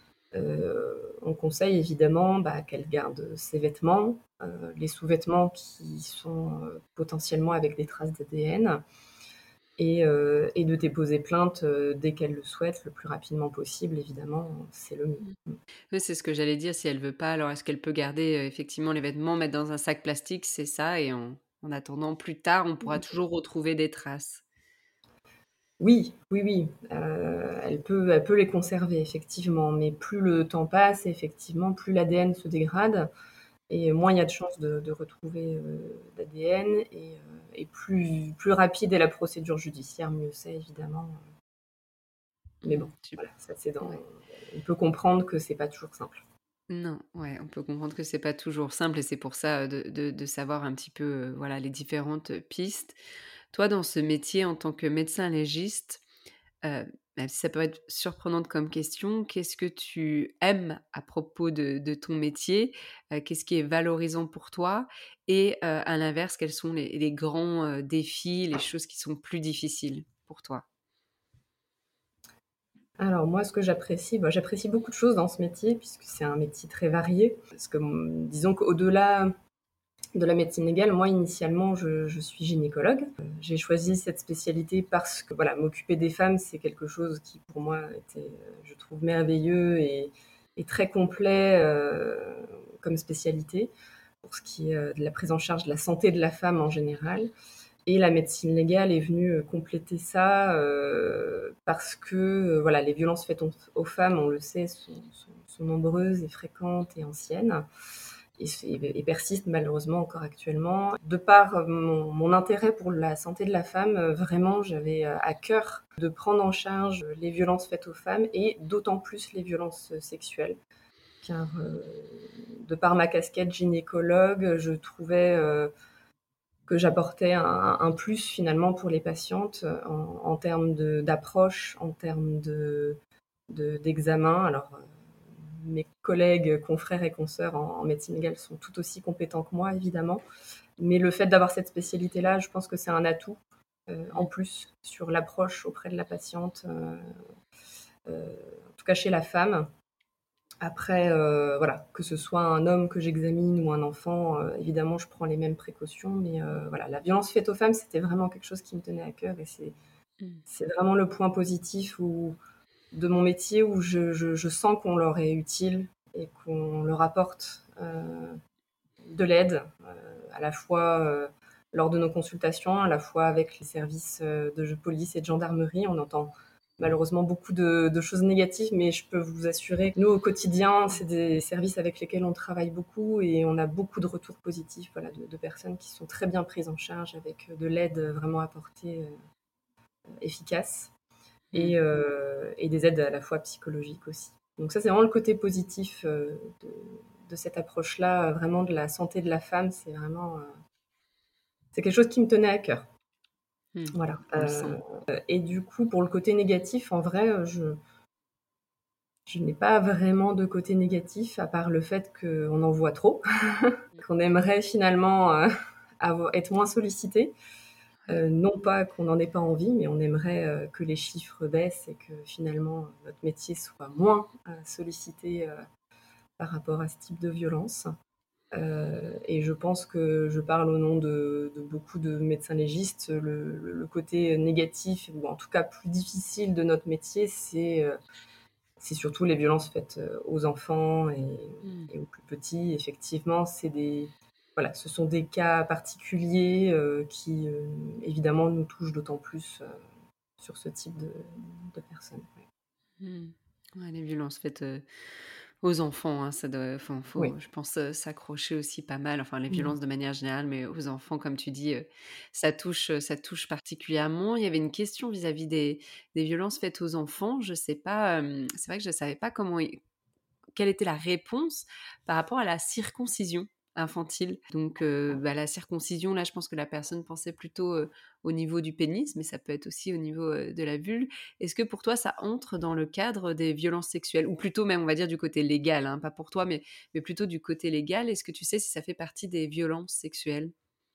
on conseille évidemment, qu'elle garde ses vêtements, les sous-vêtements qui sont, potentiellement avec des traces d'ADN et de déposer plainte, dès qu'elle le souhaite, le plus rapidement possible évidemment, c'est le mieux. Mmh. Mmh. Oui, c'est ce que j'allais dire, si elle veut pas, alors est-ce qu'elle peut garder, effectivement les vêtements, mettre dans un sac plastique, c'est ça et en attendant plus tard, on pourra toujours retrouver des traces? Oui, oui, oui, elle peut les conserver effectivement, mais plus le temps passe, effectivement, plus l'ADN se dégrade et moins il y a de chances de retrouver, d'ADN et plus rapide est la procédure judiciaire, mieux c'est évidemment, mais bon, Mmh, sup voilà, ça c'est dans ouais. on peut comprendre que c'est pas toujours simple. Non, ouais, on peut comprendre que c'est pas toujours simple et c'est pour ça, de savoir un petit peu, voilà, les différentes, pistes. Toi, dans ce métier en tant que médecin légiste, même si ça peut être surprenante comme question, qu'est-ce que tu aimes à propos de ton métier? Qu'est-ce qui est valorisant pour toi? Et à l'inverse, quels sont les grands, défis, les choses qui sont plus difficiles pour toi? Alors moi, ce que j'apprécie, j'apprécie beaucoup de choses dans ce métier puisque c'est un métier très varié. Parce que, disons qu'au-delà de la médecine légale. Moi, initialement, je suis gynécologue. J'ai choisi cette spécialité parce que voilà, m'occuper des femmes, c'est quelque chose qui, pour moi, était, je trouve, merveilleux et très complet comme spécialité pour ce qui est de la prise en charge de la santé de la femme en général. Et la médecine légale est venue compléter ça parce que voilà, les violences faites aux femmes, on le sait, sont nombreuses et fréquentes et anciennes et persistent malheureusement encore actuellement. De par mon intérêt pour la santé de la femme, vraiment j'avais à cœur de prendre en charge les violences faites aux femmes et d'autant plus les violences sexuelles. Car de par ma casquette gynécologue, je trouvais que j'apportais un plus finalement pour les patientes en termes d'approche, en termes d'examen. Alors, mes collègues, confrères et consoeurs en médecine légale sont tout aussi compétents que moi, évidemment. Mais le fait d'avoir cette spécialité-là, je pense que c'est un atout en plus sur l'approche auprès de la patiente, en tout cas chez la femme. Après, voilà, que ce soit un homme que j'examine ou un enfant, évidemment, je prends les mêmes précautions. Mais voilà, la violence faite aux femmes, c'était vraiment quelque chose qui me tenait à cœur et Mmh. c'est vraiment le point positif de mon métier où je sens qu'on leur est utile et qu'on leur apporte de l'aide, à la fois lors de nos consultations, à la fois avec les services de police et de gendarmerie. On entend malheureusement beaucoup de choses négatives, mais je peux vous assurer que nous, au quotidien, c'est des services avec lesquels on travaille beaucoup et on a beaucoup de retours positifs, voilà, de personnes qui sont très bien prises en charge avec de l'aide vraiment apportée, efficace Mmh. et des aides à la fois psychologiques aussi. Donc ça, c'est vraiment le côté positif de cette approche-là, vraiment de la santé de la femme. C'est vraiment c'est quelque chose qui me tenait à cœur. Mmh. Voilà. On le sent. Et du coup, pour le côté négatif, en vrai, je n'ai pas vraiment de côté négatif, à part le fait qu'on en voit trop, qu'on aimerait finalement être moins sollicité. Ouais. Non pas qu'on n'en ait pas envie, mais on aimerait que les chiffres baissent et que finalement notre métier soit moins sollicité par rapport à ce type de violence. Et je pense que je parle au nom de beaucoup de médecins légistes. Le côté négatif, ou en tout cas plus difficile de notre métier, c'est surtout les violences faites aux enfants Mmh. et aux plus petits. Effectivement, voilà, ce sont des cas particuliers qui, évidemment, nous touchent d'autant plus sur ce type de personnes. Ouais. Mmh. Ouais, les violences faites, aux enfants, hein, ça doit enfin, Oui. faut, je pense, s'accrocher aussi pas mal, enfin, les Mmh. violences de manière générale, mais aux enfants, comme tu dis, ça touche particulièrement. Il y avait une question vis-à-vis des violences faites aux enfants. Je sais pas, c'est vrai que je savais pas quelle était la réponse par rapport à la circoncision infantile. Donc, bah, la circoncision, là, je pense que la personne pensait plutôt, au niveau du pénis, mais ça peut être aussi au niveau, de la vulve. Est-ce que pour toi, ça entre dans le cadre des violences sexuelles? Ou plutôt même, on va dire, du côté légal, hein, pas pour toi, mais plutôt du côté légal. Est-ce que tu sais si ça fait partie des violences sexuelles?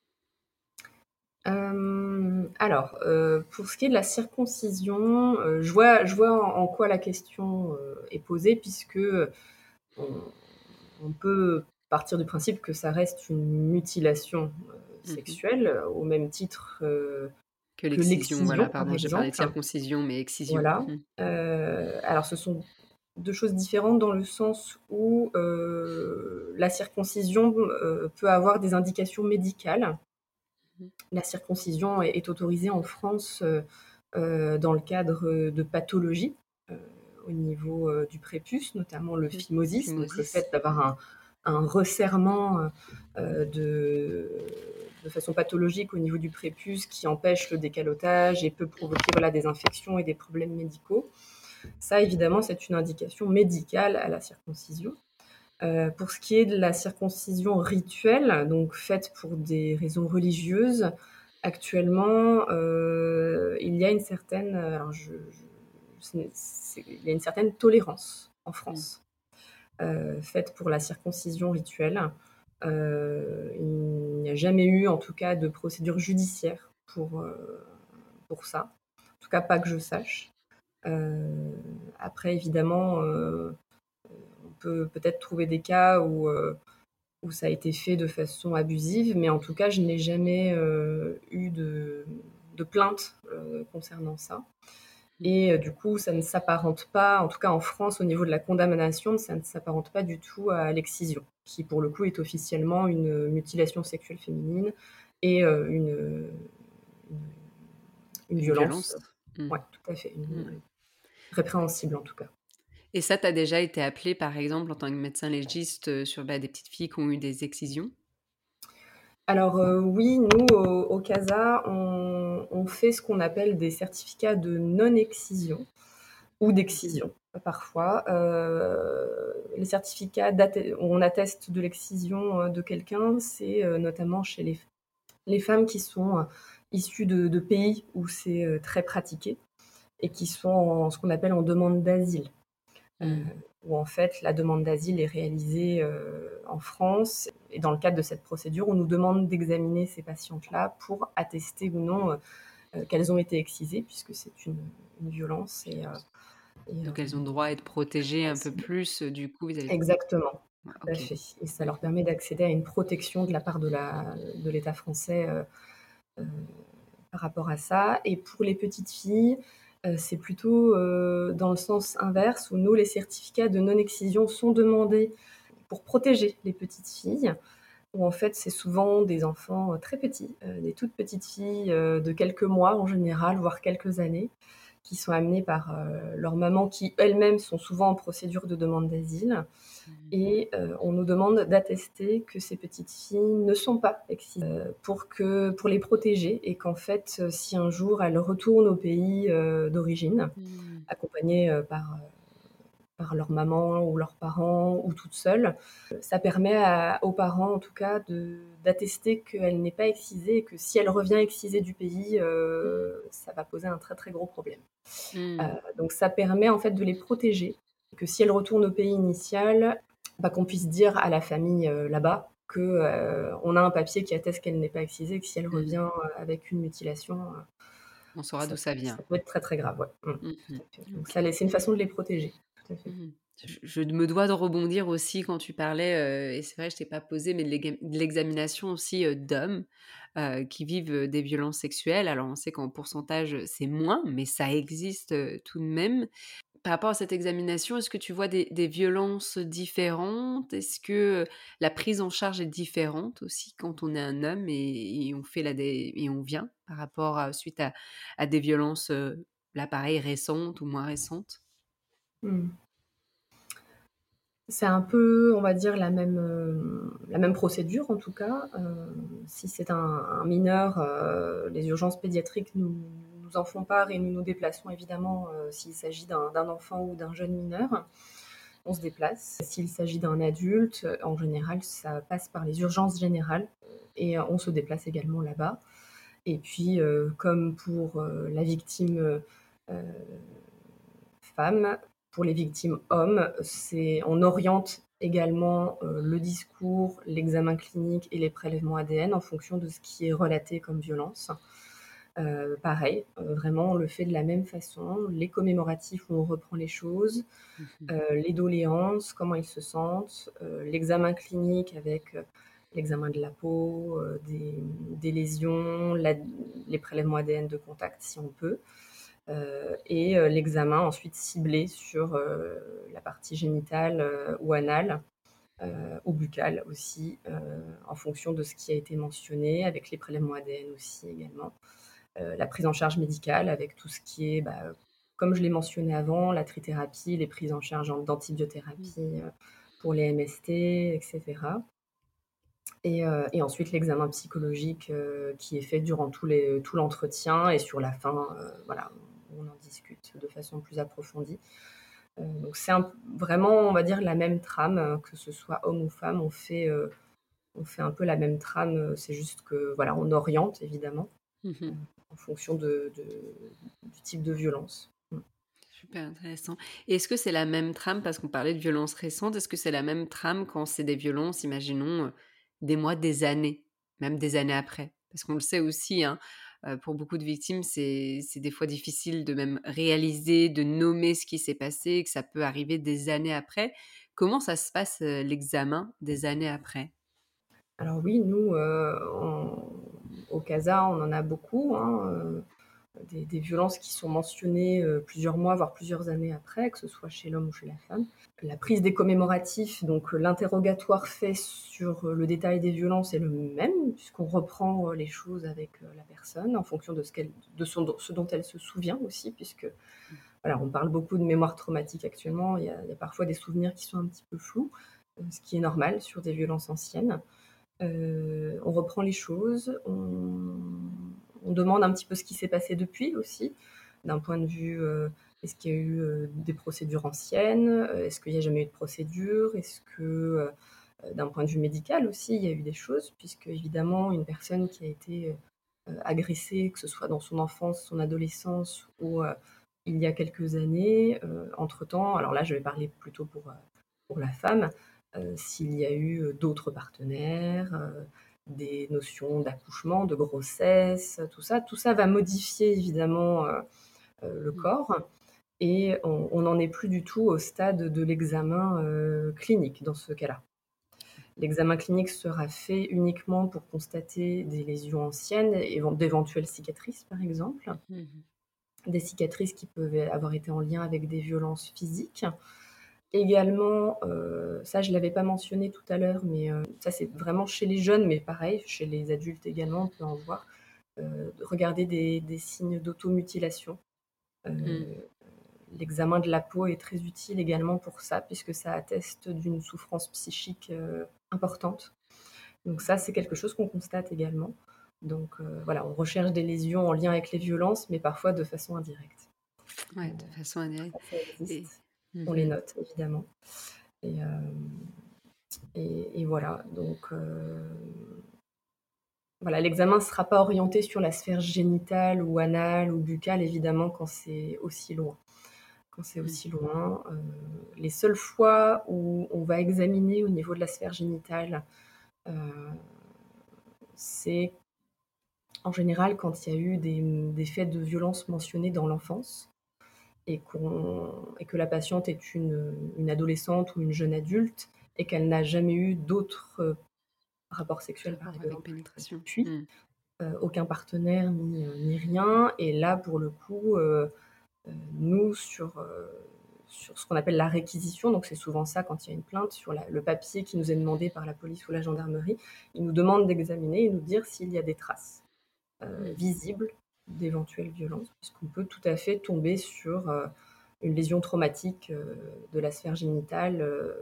Alors, pour ce qui est de la circoncision, je vois en quoi la question est posée puisque on on peut partir du principe que ça reste une mutilation Mmh. sexuelle, au même titre Que que l'excision, voilà, l'excision, par pardon, j'ai parlé de exemple. circoncision, mais excision. Voilà. Mmh. Alors ce sont 2 choses différentes dans le sens où la circoncision peut avoir des indications médicales. Mmh. La circoncision est autorisée en France dans le cadre de pathologies heu, au niveau du prépuce, notamment le Mmh. phimosis, donc le Phimosis. fait d'avoir un resserrement de façon pathologique au niveau du prépuce qui empêche le décalotage et peut provoquer, voilà, des infections et des problèmes médicaux. Ça, évidemment, c'est une indication médicale à la circoncision. Pour ce qui est de la circoncision rituelle, donc faite pour des raisons religieuses, actuellement, il y a une certaine, alors ce n'est il y a une certaine tolérance en Mmh. France, faite pour la circoncision rituelle. Il n'y a jamais eu, en tout cas, de procédure judiciaire pour ça. En tout cas, pas que je sache. Après évidemment, on peut peut-être trouver des cas où où ça a été fait de façon abusive, mais en tout cas, je n'ai jamais, eu de plainte, concernant ça. Mmh. Et du coup, ça ne s'apparente pas, en tout cas en France, au niveau de la condamnation, ça ne s'apparente pas du tout à l'excision, qui pour le coup est officiellement une mutilation sexuelle féminine et une une Une violence, violence? Mmh. ouais, tout à fait, Mmh. répréhensible en tout cas. Et ça, tu as déjà été appelée, par exemple, en tant que médecin légiste, sur, des petites filles qui ont eu des excisions? Alors, oui, nous au CASA, on fait ce qu'on appelle des certificats de non-excision ou Mmh. d'excision, parfois. Les certificats où on atteste de l'excision, de quelqu'un, c'est, notamment chez les femmes qui sont, issues de pays où c'est, très pratiqué et qui sont en ce qu'on appelle en demande d'asile. Mmh. Où en fait la demande d'asile est réalisée, en France et dans le cadre de cette procédure, on nous demande d'examiner ces patientes-là pour attester ou non, qu'elles ont été excisées puisque c'est une violence et Donc elles ont droit à être protégées un peu répréhensible. plus, du coup, vis-à-vis de... Exactement, Ouais, tout à OK. fait et ça Mmh. leur permet d'accéder à une protection de la part de l'État français, heu, par rapport à ça et pour les petites filles, c'est plutôt, dans le sens inverse où nous, les certificats de non-excision sont demandés pour protéger les petites filles, où en fait, c'est souvent des enfants, très petits, des toutes petites filles, de quelques mois en général, voire quelques années, qui sont amenées par, leurs mamans qui elles-mêmes sont souvent en procédure de demande d'asile Mmh. et on nous demande d'attester que ces petites filles ne sont pas excisées, pour les protéger et qu'en fait, si un jour elles retournent au pays, d'origine, Mmh. accompagnées, par leur maman ou leurs parents ou toutes seules. Ça permet aux parents en tout cas d'attester qu'elle n'est pas excisée et que si elle revient excisée du pays, Mmh. ça va poser un très, très gros problème. Heu, Mmh. donc ça permet en fait de les protéger, que si elles retournent au pays initial, bah, qu'on puisse dire à la famille, là-bas que, on a un papier qui atteste qu'elle n'est pas excisée et que si elle Mmh. revient, avec une mutilation, On saura d'où ça ça vient. ça peut être très, très grave, ouais. Mmh Tout à fait. mh. Donc OK. ça c'est une façon de les protéger. Tout à fait. Mmh. Je me dois de rebondir aussi quand tu parlais, et c'est vrai, je t'ai pas posé, mais de l'examination aussi, d'hommes, qui vivent, des violences sexuelles. Alors on sait qu'en pourcentage, c'est moins, mais ça existe, tout de même. Par rapport à cette examination, est-ce que tu vois des violences différentes? Est-ce que la prise en charge est différente aussi quand on est un homme et on fait et on vient par rapport à suite à des violences, là pareil récentes ou moins récentes? Mmh. C'est un peu, on va dire, la même procédure en tout cas. Si c'est un mineur, les urgences pédiatriques nous en font part et nous nous déplaçons évidemment, s'il s'agit d'un enfant ou d'un jeune mineur, on se déplace. S'il s'agit d'un adulte, en général, ça passe par les urgences générales et on se déplace également là-bas et puis, comme pour, la victime, femme. Pour les victimes hommes, on oriente également, le discours, l'examen clinique et les prélèvements ADN en fonction de ce qui est relaté comme violence. Pareil, vraiment on le fait de la même façon. Les commémoratifs où on reprend les choses, Mmh mh. les doléances, comment ils se sentent, l'examen clinique avec, l'examen de la peau, des lésions, les prélèvements ADN de contact si on peut. Et l'examen ensuite ciblé sur, la partie génitale, ou anale, ou buccale aussi, en fonction de ce qui a été mentionné, avec les prélèvements ADN aussi également. La prise en charge médicale avec tout ce qui est, bah, comme je l'ai mentionné avant, la trithérapie, les prises en charge Mmh. d'antibiothérapie, pour les MST et cetera et ensuite l'examen psychologique, qui est fait durant tout l'entretien et sur la fin, voilà, on en discute de façon plus approfondie. Donc c'est vraiment, on va dire, la même trame, que ce soit homme ou femme, on fait un peu la même trame, c'est juste que, voilà, on oriente évidemment, Mmh heu, mh. en fonction du type de violence. Mmh. Super intéressant. Et est-ce que c'est la même trame, parce qu'on parlait de violences récentes, est-ce que c'est la même trame quand c'est des violences, imaginons, des mois, des années, même des années après? Parce qu'on le sait aussi, hein, pour beaucoup de victimes, c'est des fois difficile de même réaliser, de nommer ce qui s'est passé, que ça peut arriver des années après. Comment ça se passe, l'examen des années après? Alors oui, nous, au CASA, on en a beaucoup, hein, des violences qui sont mentionnées, plusieurs mois, voire plusieurs années après, que ce soit chez l'homme ou chez la femme. La prise des commémoratifs, donc l'interrogatoire fait sur, le détail des violences est le même, puisqu'on reprend, les choses avec, la personne en fonction de ce dont elle se souvient aussi, puisque voilà, on parle beaucoup de mémoire traumatique actuellement. Il y a parfois des souvenirs qui sont un petit peu flous, ce qui est normal sur des violences anciennes. On reprend les choses, on demande un petit peu ce qui s'est passé depuis aussi, d'un point de vue, est-ce qu'il y a eu, des procédures anciennes? Est-ce qu'il y a jamais eu de procédure? Est-ce que, d'un point de vue médical aussi, il y a eu des choses? Puisque évidemment une personne qui a été, agressée, que ce soit dans son enfance, son adolescence ou, il y a quelques années, entre-temps, alors là je vais parler plutôt pour la femme, s'il y a eu, d'autres partenaires, des notions d'accouchement, de grossesse, tout ça va modifier évidemment, le Mmh. corps et on n'en est plus du tout au stade de l'examen, clinique dans ce cas-là. L'examen clinique sera fait uniquement pour constater des lésions anciennes et d'éventuelles cicatrices par exemple, Mmh. des cicatrices qui peuvent avoir été en lien avec des violences physiques. Également, ça je l'avais pas mentionné tout à l'heure, mais ça c'est vraiment chez les jeunes, mais pareil, chez les adultes également, on peut en voir. Regarder des signes d'automutilation. Mmh. L'examen de la peau est très utile également pour ça, puisque ça atteste d'une souffrance psychique, importante. Donc ça, c'est quelque chose qu'on constate également. Donc voilà, on recherche des lésions en lien avec les violences, mais parfois de façon indirecte. Ouais, de façon indirecte Ça et existe. On les mmh. note évidemment et voilà, donc voilà, l'examen ne sera pas orienté sur la sphère génitale ou anale ou buccale évidemment quand c'est aussi loin. Quand c'est Mmh. aussi loin, les seules fois où on va examiner au niveau de la sphère génitale, heu, c'est en général quand il y a eu des faits de violence mentionnés dans l'enfance et que la patiente est une adolescente ou une jeune adulte et qu'elle n'a jamais eu d'autres, rapports sexuels par Rapport avec exemple pénétration. depuis. Mmh. Aucun partenaire ni rien et là pour le coup, nous sur ce qu'on appelle la réquisition, donc c'est souvent ça quand il y a une plainte, sur le papier qui nous est demandé par la police ou la gendarmerie, ils nous demandent d'examiner et nous dire s'il y a des traces, Mmh. visibles d'éventuelles violences, puisqu'on peut tout à fait tomber sur, une lésion traumatique, de la sphère génitale,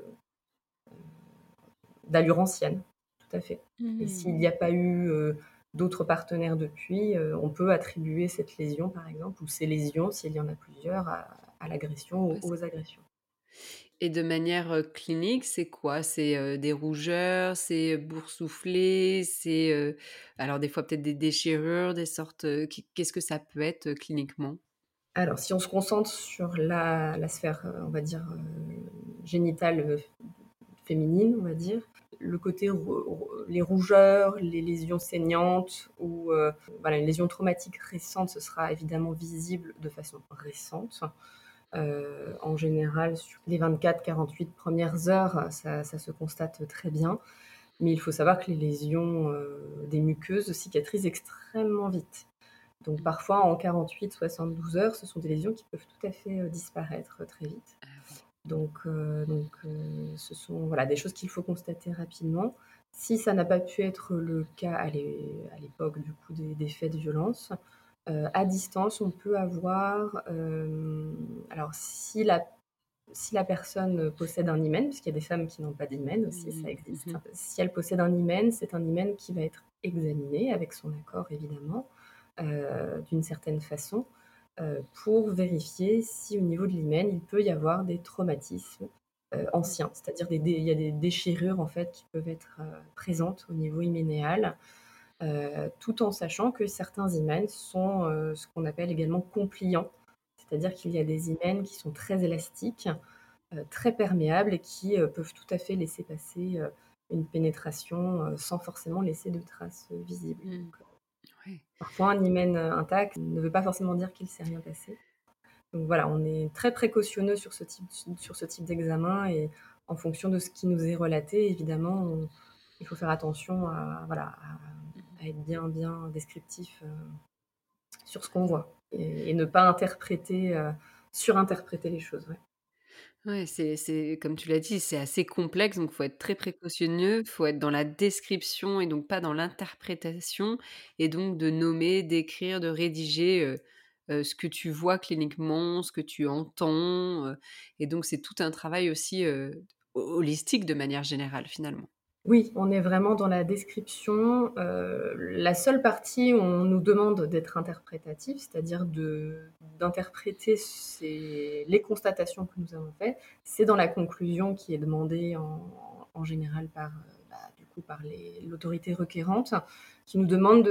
d'allure ancienne, tout à fait. Et Mmh. s'il n'y a pas eu, d'autres partenaires depuis, on peut attribuer cette lésion, par exemple, ou ces lésions, s'il y en a plusieurs, à l'agression ou Ouais, aux agressions. et de manière, clinique, c'est quoi? C'est, des rougeurs, c'est boursouflé, c'est, alors des fois peut-être des déchirures, des sortes, qu'est-ce que ça peut être, cliniquement? Alors, si on se concentre sur la sphère, on va dire, génitale, féminine, on va dire, le côté les rougeurs, les lésions saignantes ou, voilà, une lésion traumatique récente, ce sera évidemment visible de façon récente. En général, sur les 24-48 premières heures, ça se constate très bien. Mais il faut savoir que les lésions, des muqueuses cicatrisent extrêmement vite. Donc Mmh. parfois en 48-72 heures, ce sont des lésions qui peuvent tout à fait, disparaître très vite. Ah oui. Ce sont, voilà, des choses qu'il faut constater rapidement. Si ça n'a pas pu être le cas à l'époque du coup des faits de violence, à distance, on peut avoir, alors si la personne possède un hymen, puisqu'il y a des femmes qui n'ont pas d'hymen aussi, Mmh ça mh. existe. Mmh. Si elle possède un hymen, c'est un hymen qui va être examiné avec son accord évidemment, d'une certaine façon, pour vérifier si au niveau de l'hymen, il peut y avoir des traumatismes, Mmh. anciens. C'est-à-dire il y a des déchirures en fait qui peuvent être, présentes au niveau hyménéal, tout en sachant que certains hymens sont, ce qu'on appelle également compliants. C'est-à-dire qu'il y a des hymens qui sont très élastiques, très perméables et qui, peuvent tout à fait laisser passer, une pénétration, sans forcément laisser de traces, visibles. Mmh. Donc, Ouais. parfois un hymen, intact ne veut pas forcément dire qu'il ne s'est rien passé. Donc voilà, on est très précautionneux sur ce type d'examen et en fonction de ce qui nous est relaté, évidemment, il faut faire attention à être bien, bien descriptif, sur ce qu'on voit et ne pas interpréter, surinterpréter les choses, ouais. Ouais, c'est comme tu l'as dit, c'est assez complexe, donc faut être très précautionneux, faut être dans la description et donc pas dans l'interprétation et donc de nommer, d'écrire, de rédiger, ce que tu vois cliniquement, ce que tu entends, et donc c'est tout un travail aussi, holistique de manière générale, finalement. Oui, on est vraiment dans la description, la seule partie où on nous demande d'être interprétatif, c'est-à-dire d'interpréter les constatations que nous avons faites, c'est dans la conclusion qui est demandée en général du coup, par l'autorité requérante, qui nous demande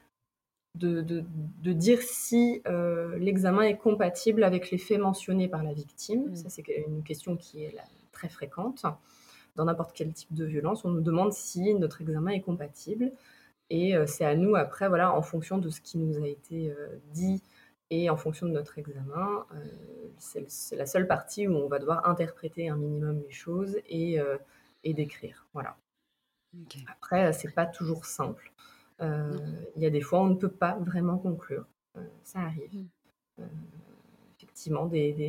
de de de dire si, l'examen est compatible avec les faits mentionnés par la victime. Mmh. Ça, c'est une question qui est très fréquente. Dans n'importe quel type de violence, on nous demande si notre examen est compatible et c'est à nous après, voilà, en fonction de ce qui nous a été, dit et en fonction de notre examen, c'est la seule partie où on va devoir interpréter un minimum les choses et décrire, voilà. OK. Après, c'est pas toujours simple. Non. Il y a des fois, on ne peut pas vraiment conclure, ça arrive. Mmh. Heu, Effectivement,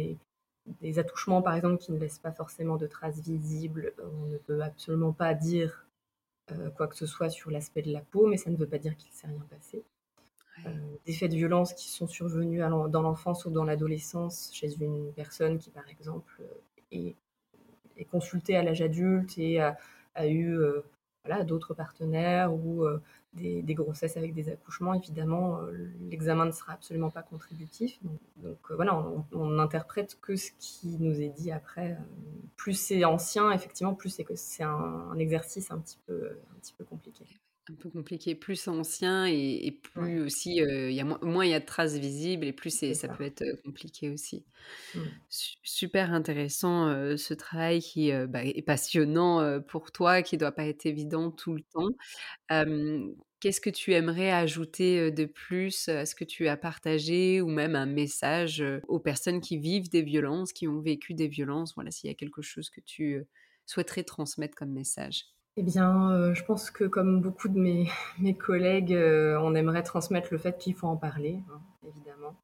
des attouchements, par exemple, qui ne laissent pas forcément de traces visibles, on ne peut absolument pas dire, quoi que ce soit sur l'aspect de la peau, mais ça ne veut pas dire qu'il ne s'est rien passé. Ouais. Des faits de violence qui sont survenus dans l'enfance ou dans l'adolescence chez une personne qui, par exemple, est est consultée à l'âge adulte et a eu, voilà, d'autres partenaires ou des grossesses avec des accouchements, évidemment, l'examen ne sera absolument pas contributif. Voilà, on n'interprète que ce qui nous est dit après, plus c'est ancien, effectivement, plus c'est que c'est un exercice un petit peu compliqué. Un peu compliqué, plus ancien et Ouais, plus aussi, il y a moins il y a de traces visibles et plus c'est ça ça. peut être, compliqué aussi. Mmh. Super intéressant, ce travail qui, bah, est passionnant, pour toi, qui doit pas être évident tout le temps. Qu'est-ce que tu aimerais ajouter, de plus, à ce que tu as partagé ou même un message, aux personnes qui vivent des violences, qui ont vécu des violences? Voilà, s'il y a quelque chose que tu, souhaiterais transmettre comme message? Eh bien, je pense que comme beaucoup de mes mes collègues, on aimerait transmettre le fait qu'il faut en parler, hein, évidemment.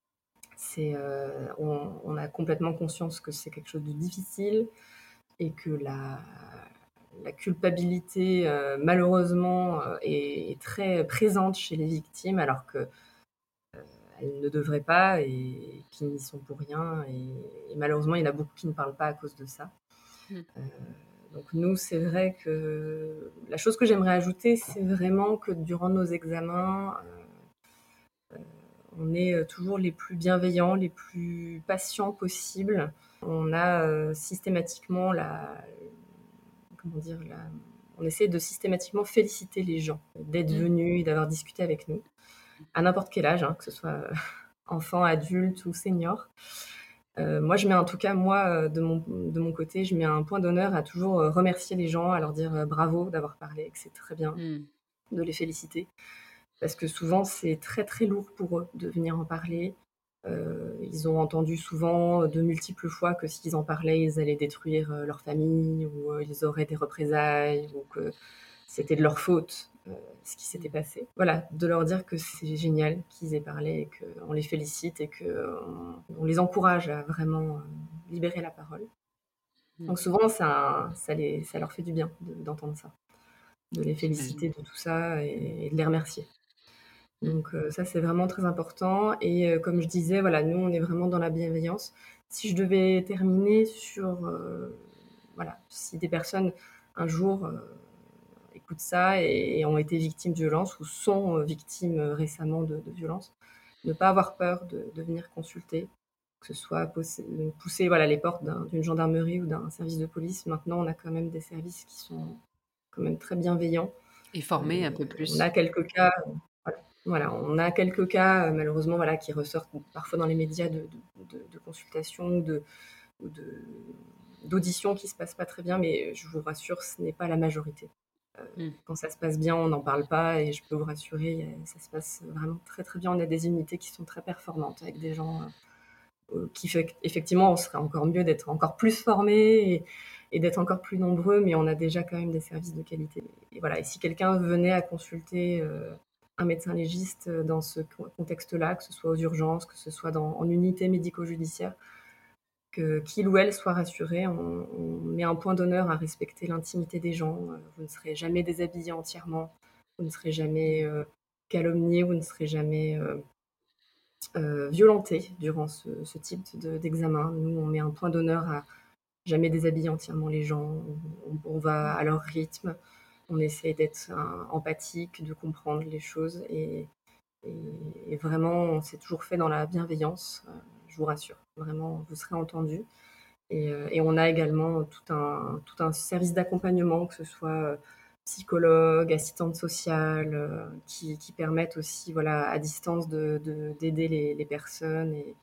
On a complètement conscience que c'est quelque chose de difficile et que la culpabilité, malheureusement, est très présente chez les victimes alors qu'elles ne devraient pas et qui n'y sont pour rien et malheureusement, il y en a beaucoup qui ne parlent pas à cause de ça. Mmh. Heu, donc nous, c'est vrai que la chose que j'aimerais ajouter, c'est vraiment que durant nos examens, on est, toujours les plus bienveillants, les plus patients possibles. On a, systématiquement la comment dire? On essaie de systématiquement féliciter les gens d'être Mmh. venus et d'avoir discuté avec nous, à n'importe quel âge, hein, que ce soit, enfant, adulte ou senior. Moi, je mets en tout cas, moi, de mon côté, je mets un point d'honneur à toujours, remercier les gens, à leur dire, bravo d'avoir parlé, que c'est très bien, Mmh. de les féliciter. Parce que souvent, c'est très, très lourd pour eux de venir en parler. Ils ont entendu souvent, de multiples fois que s'ils en parlaient, ils allaient détruire, leur famille ou, ils auraient des représailles ou que c'était de leur faute, ce qui s'était Mmh. passé. Voilà, de leur dire que c'est génial qu'ils aient parlé et qu'on les félicite et qu'on les encourage à vraiment, libérer la parole. Mmh. Donc souvent ça leur fait du bien d'entendre ça, de les J'imagine. féliciter de tout ça et de les remercier. Donc ça, c'est vraiment très important et comme je disais, voilà, nous, on est vraiment dans la bienveillance. Si je devais terminer sur, voilà, si des personnes un jour, écoutent ça et ont été victimes de violences ou sont, victimes, récemment de violences, ne pas avoir peur de venir consulter, que ce soit pousser, voilà, les portes d'une gendarmerie ou d'un service de police. Maintenant, on a quand même des services qui sont quand même très bienveillants. Et former un peu On a plus. quelques cas, voilà, on a quelques cas, malheureusement, voilà, qui ressortent parfois dans les médias de consultations ou d'auditions qui se passent pas très bien, mais je vous rassure, ce n'est pas la majorité. Mmh. Quand ça se passe bien, on n'en parle pas et je peux vous rassurer, ça se passe vraiment très, très bien. On a des unités qui sont très performantes avec des gens, qui fait qu'effectivement, on serait encore mieux d'être encore plus formés et d'être encore plus nombreux, mais on a déjà quand même des services de qualité. Et voilà, et si quelqu'un venait à consulter un médecin légiste dans ce contexte-là, que ce soit aux urgences, que ce soit en unité médico-judiciaire, qu'il ou elle soit rassuré. On met un point d'honneur à respecter l'intimité des gens. Vous ne serez jamais déshabillé entièrement, vous ne serez jamais calomnié, vous ne serez jamais violenté durant ce type d'examen. Nous, on met un point d'honneur à jamais déshabiller entièrement les gens. On va à leur rythme. On essaie d'être empathique, de comprendre les choses et vraiment, c'est toujours fait dans la bienveillance. Je vous rassure, vraiment, vous serez entendu. Et on a également tout un service d'accompagnement, que ce soit psychologue, assistante sociale, qui permettent aussi, voilà, à distance d'aider les personnes et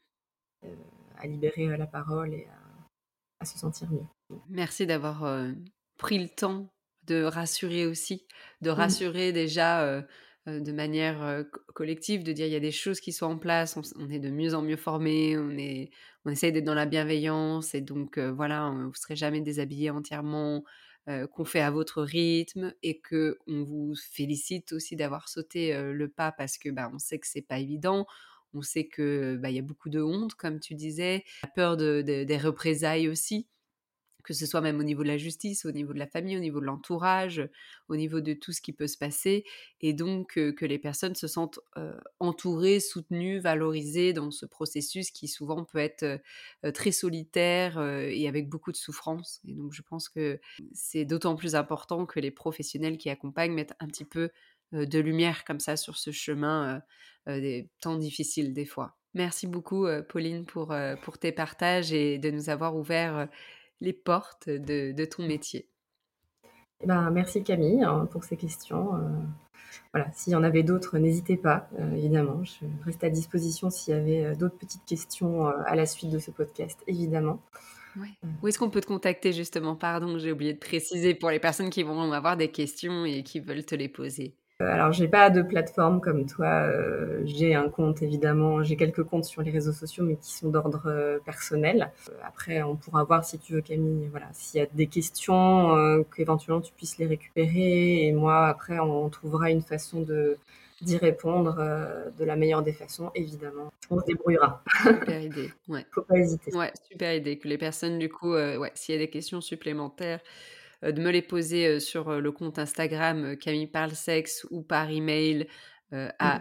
à libérer la parole et à se sentir mieux. Merci d'avoir, pris le temps de rassurer aussi, de Mmh. rassurer déjà, de manière, collective, de dire: «Il y a des choses qui sont en place, on est de mieux en mieux formés, on essaye d'être dans la bienveillance et donc voilà, vous serez jamais déshabillés entièrement, qu'on fait à votre rythme» et qu'on vous félicite aussi d'avoir sauté, le pas parce que, bah, on sait que c'est pas évident. On sait que, bah, il y a beaucoup de honte comme tu disais, la peur des représailles aussi. Que ce soit même au niveau de la justice, au niveau de la famille, au niveau de l'entourage, au niveau de tout ce qui peut se passer et donc que les personnes se sentent, entourées, soutenues, valorisées dans ce processus qui souvent peut être, très solitaire, et avec beaucoup de souffrance et donc je pense que c'est d'autant plus important que les professionnels qui accompagnent mettent un petit peu, de lumière comme ça sur ce chemin, des temps difficiles des fois. Merci beaucoup, Pauline pour tes partages et de nous avoir ouvert, les portes de ton métier. Eh ben, merci Camille, hein, pour ces questions. Voilà, s'il y en avait d'autres, n'hésitez pas, évidemment. Je reste à disposition s'il y avait d'autres petites questions à la suite de ce podcast, évidemment. Ouais. Où est-ce qu'on peut te contacter justement? Pardon, j'ai oublié de préciser pour les personnes qui vont avoir des questions et qui veulent te les poser. Alors j'ai pas de plateforme comme toi, j'ai un compte évidemment, j'ai quelques comptes sur les réseaux sociaux, mais qui sont d'ordre, personnel. Après on pourra voir si tu veux Camille, voilà, s'il y a des questions, qu'éventuellement tu puisses les récupérer et moi après on trouvera une façon d'y répondre, de la meilleure des façons évidemment. On se débrouillera, Super idée, ouais. faut pas hésiter. Ouais, super idée. Que les personnes du coup, ouais, s'il y a des questions supplémentaires, de me les poser, sur, le compte Instagram, Camille parle sexe ou par email, Mmh. à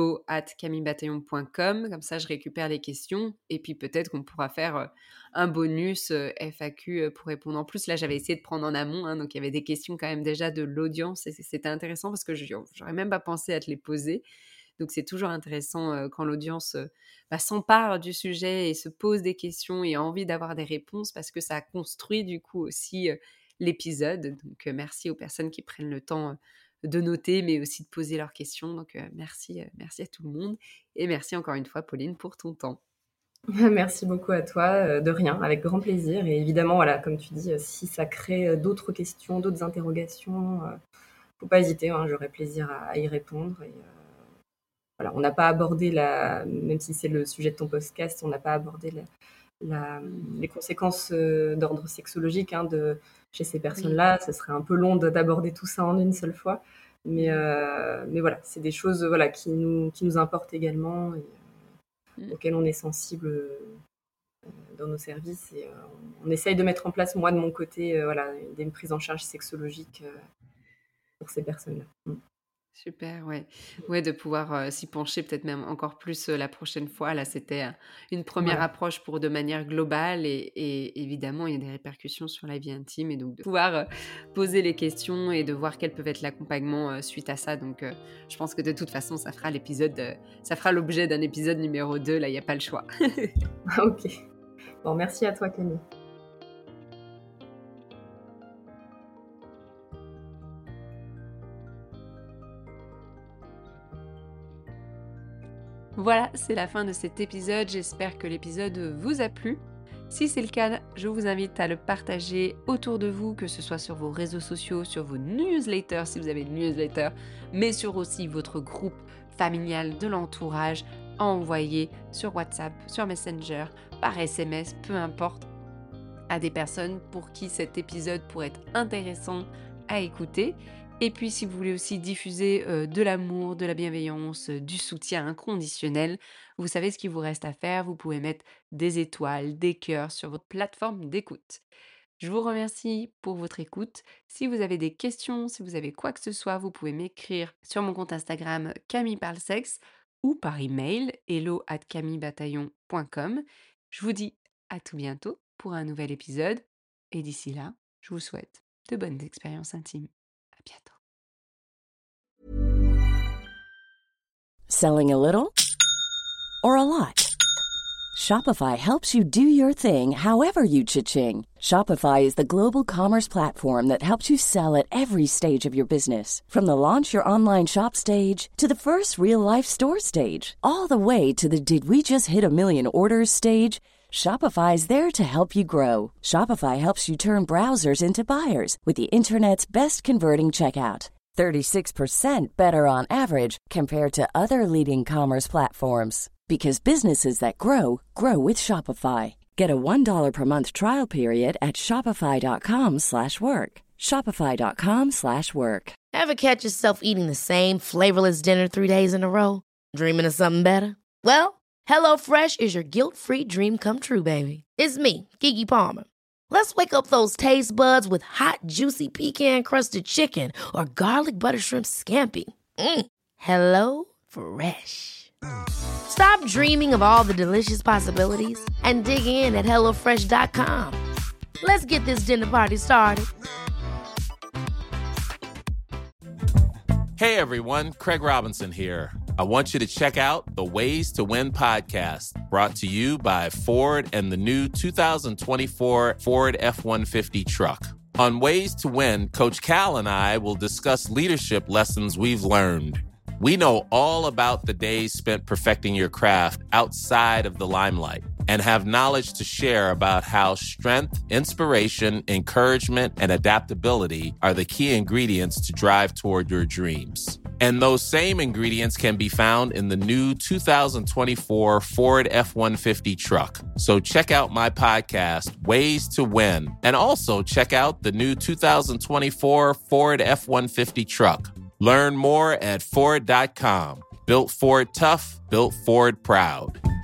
hello@camillebataillon.com. Comme ça, je récupère les questions et puis peut-être qu'on pourra faire, un bonus, FAQ, pour répondre en plus. Là, j'avais essayé de prendre en amont, hein, donc il y avait des questions quand même déjà de l'audience et c'était intéressant parce que j'aurais même pas pensé à te les poser. Donc c'est toujours intéressant, quand l'audience, bah, s'empare du sujet et se pose des questions et a envie d'avoir des réponses parce que ça construit du coup aussi, l'épisode. Donc merci aux personnes qui prennent le temps, de noter, mais aussi de poser leurs questions. Donc merci à tout le monde et merci encore une fois Pauline pour ton temps. Merci beaucoup à toi, de rien, avec grand plaisir et évidemment, voilà, comme tu dis, si ça crée, d'autres questions, d'autres interrogations, faut pas hésiter, hein, j'aurai plaisir à y répondre et voilà, on n'a pas abordé même si c'est le sujet de ton podcast, on n'a pas abordé les conséquences, d'ordre sexologique, hein, chez ces Oui. personnes-là. Ce serait un peu long d'aborder tout ça en une seule fois, Mmh. mais voilà, c'est des choses, voilà, qui nous importent également et Mmh. auxquelles on est sensible, dans nos services et on essaye de mettre en place, moi de mon côté, voilà, des prises en charge sexologiques, pour ces personnes-là. Mmh. Super, ouais. Ouais, de pouvoir, s'y pencher peut-être même encore plus, la prochaine fois. Là, c'était, une première Voilà. approche pour de manière globale et évidemment, il y a des répercussions sur la vie intime et donc de pouvoir, poser les questions et de voir quels peuvent être l'accompagnement, suite à ça. Donc, je pense que de toute façon, ça fera l'objet d'un épisode numéro 2. Là, il y a pas le choix. OK. Bon, merci à toi Camille. Voilà, c'est la fin de cet épisode. J'espère que l'épisode vous a plu. Si c'est le cas, je vous invite à le partager autour de vous, que ce soit sur vos réseaux sociaux, sur vos newsletters si vous avez une newsletter, mais sur aussi votre groupe familial de l'entourage, à envoyer sur WhatsApp, sur Messenger, par SMS, peu importe. à des personnes pour qui cet épisode pourrait être intéressant à écouter. Et puis si vous voulez aussi diffuser de l'amour, de la bienveillance, du soutien inconditionnel, vous savez ce qu'il vous reste à faire. Vous pouvez mettre des étoiles, des cœurs sur votre plateforme d'écoute. Je vous remercie pour votre écoute. Si vous avez des questions, si vous avez quoi que ce soit, vous pouvez m'écrire sur mon compte Instagram Camille Parle Sexe ou par email hello@camillebataillon.com. Je vous dis à tout bientôt pour un nouvel épisode et d'ici là, je vous souhaite de bonnes expériences intimes. À bientôt. Selling a little or a lot? Shopify helps you do your thing however you cha-ching. Shopify is the global commerce platform that helps you sell at every stage of your business. From the launch your online shop stage to the first real-life store stage, all the way to the did we just hit a million orders stage. Shopify is there to help you grow. Shopify helps you turn browsers into buyers with the internet's best converting checkout. 36% better on average compared to other leading commerce platforms. Because businesses that grow, grow with Shopify. Get a $1 per month trial period at shopify.com/work. Shopify.com/work. Ever catch yourself eating the same flavorless dinner 3 days in a row? Dreaming of something better? Well, HelloFresh is your guilt-free dream come true, baby. It's me, Keke Palmer. Let's wake up those taste buds with hot, juicy pecan-crusted chicken or garlic butter shrimp scampi. Hello Fresh. Stop dreaming of all the delicious possibilities and dig in at HelloFresh.com. Let's get this dinner party started. Hey everyone, Craig Robinson here. I want you to check out the Ways to Win podcast, brought to you by Ford and the new 2024 Ford F-150 truck. On Ways to Win, Coach Cal and I will discuss leadership lessons we've learned. We know all about the days spent perfecting your craft outside of the limelight and have knowledge to share about how strength, inspiration, encouragement, and adaptability are the key ingredients to drive toward your dreams. And those same ingredients can be found in the new 2024 Ford F-150 truck. So check out my podcast, Ways to Win, and also check out the new 2024 Ford F-150 truck. Learn more at Ford.com. Built Ford tough, built Ford proud.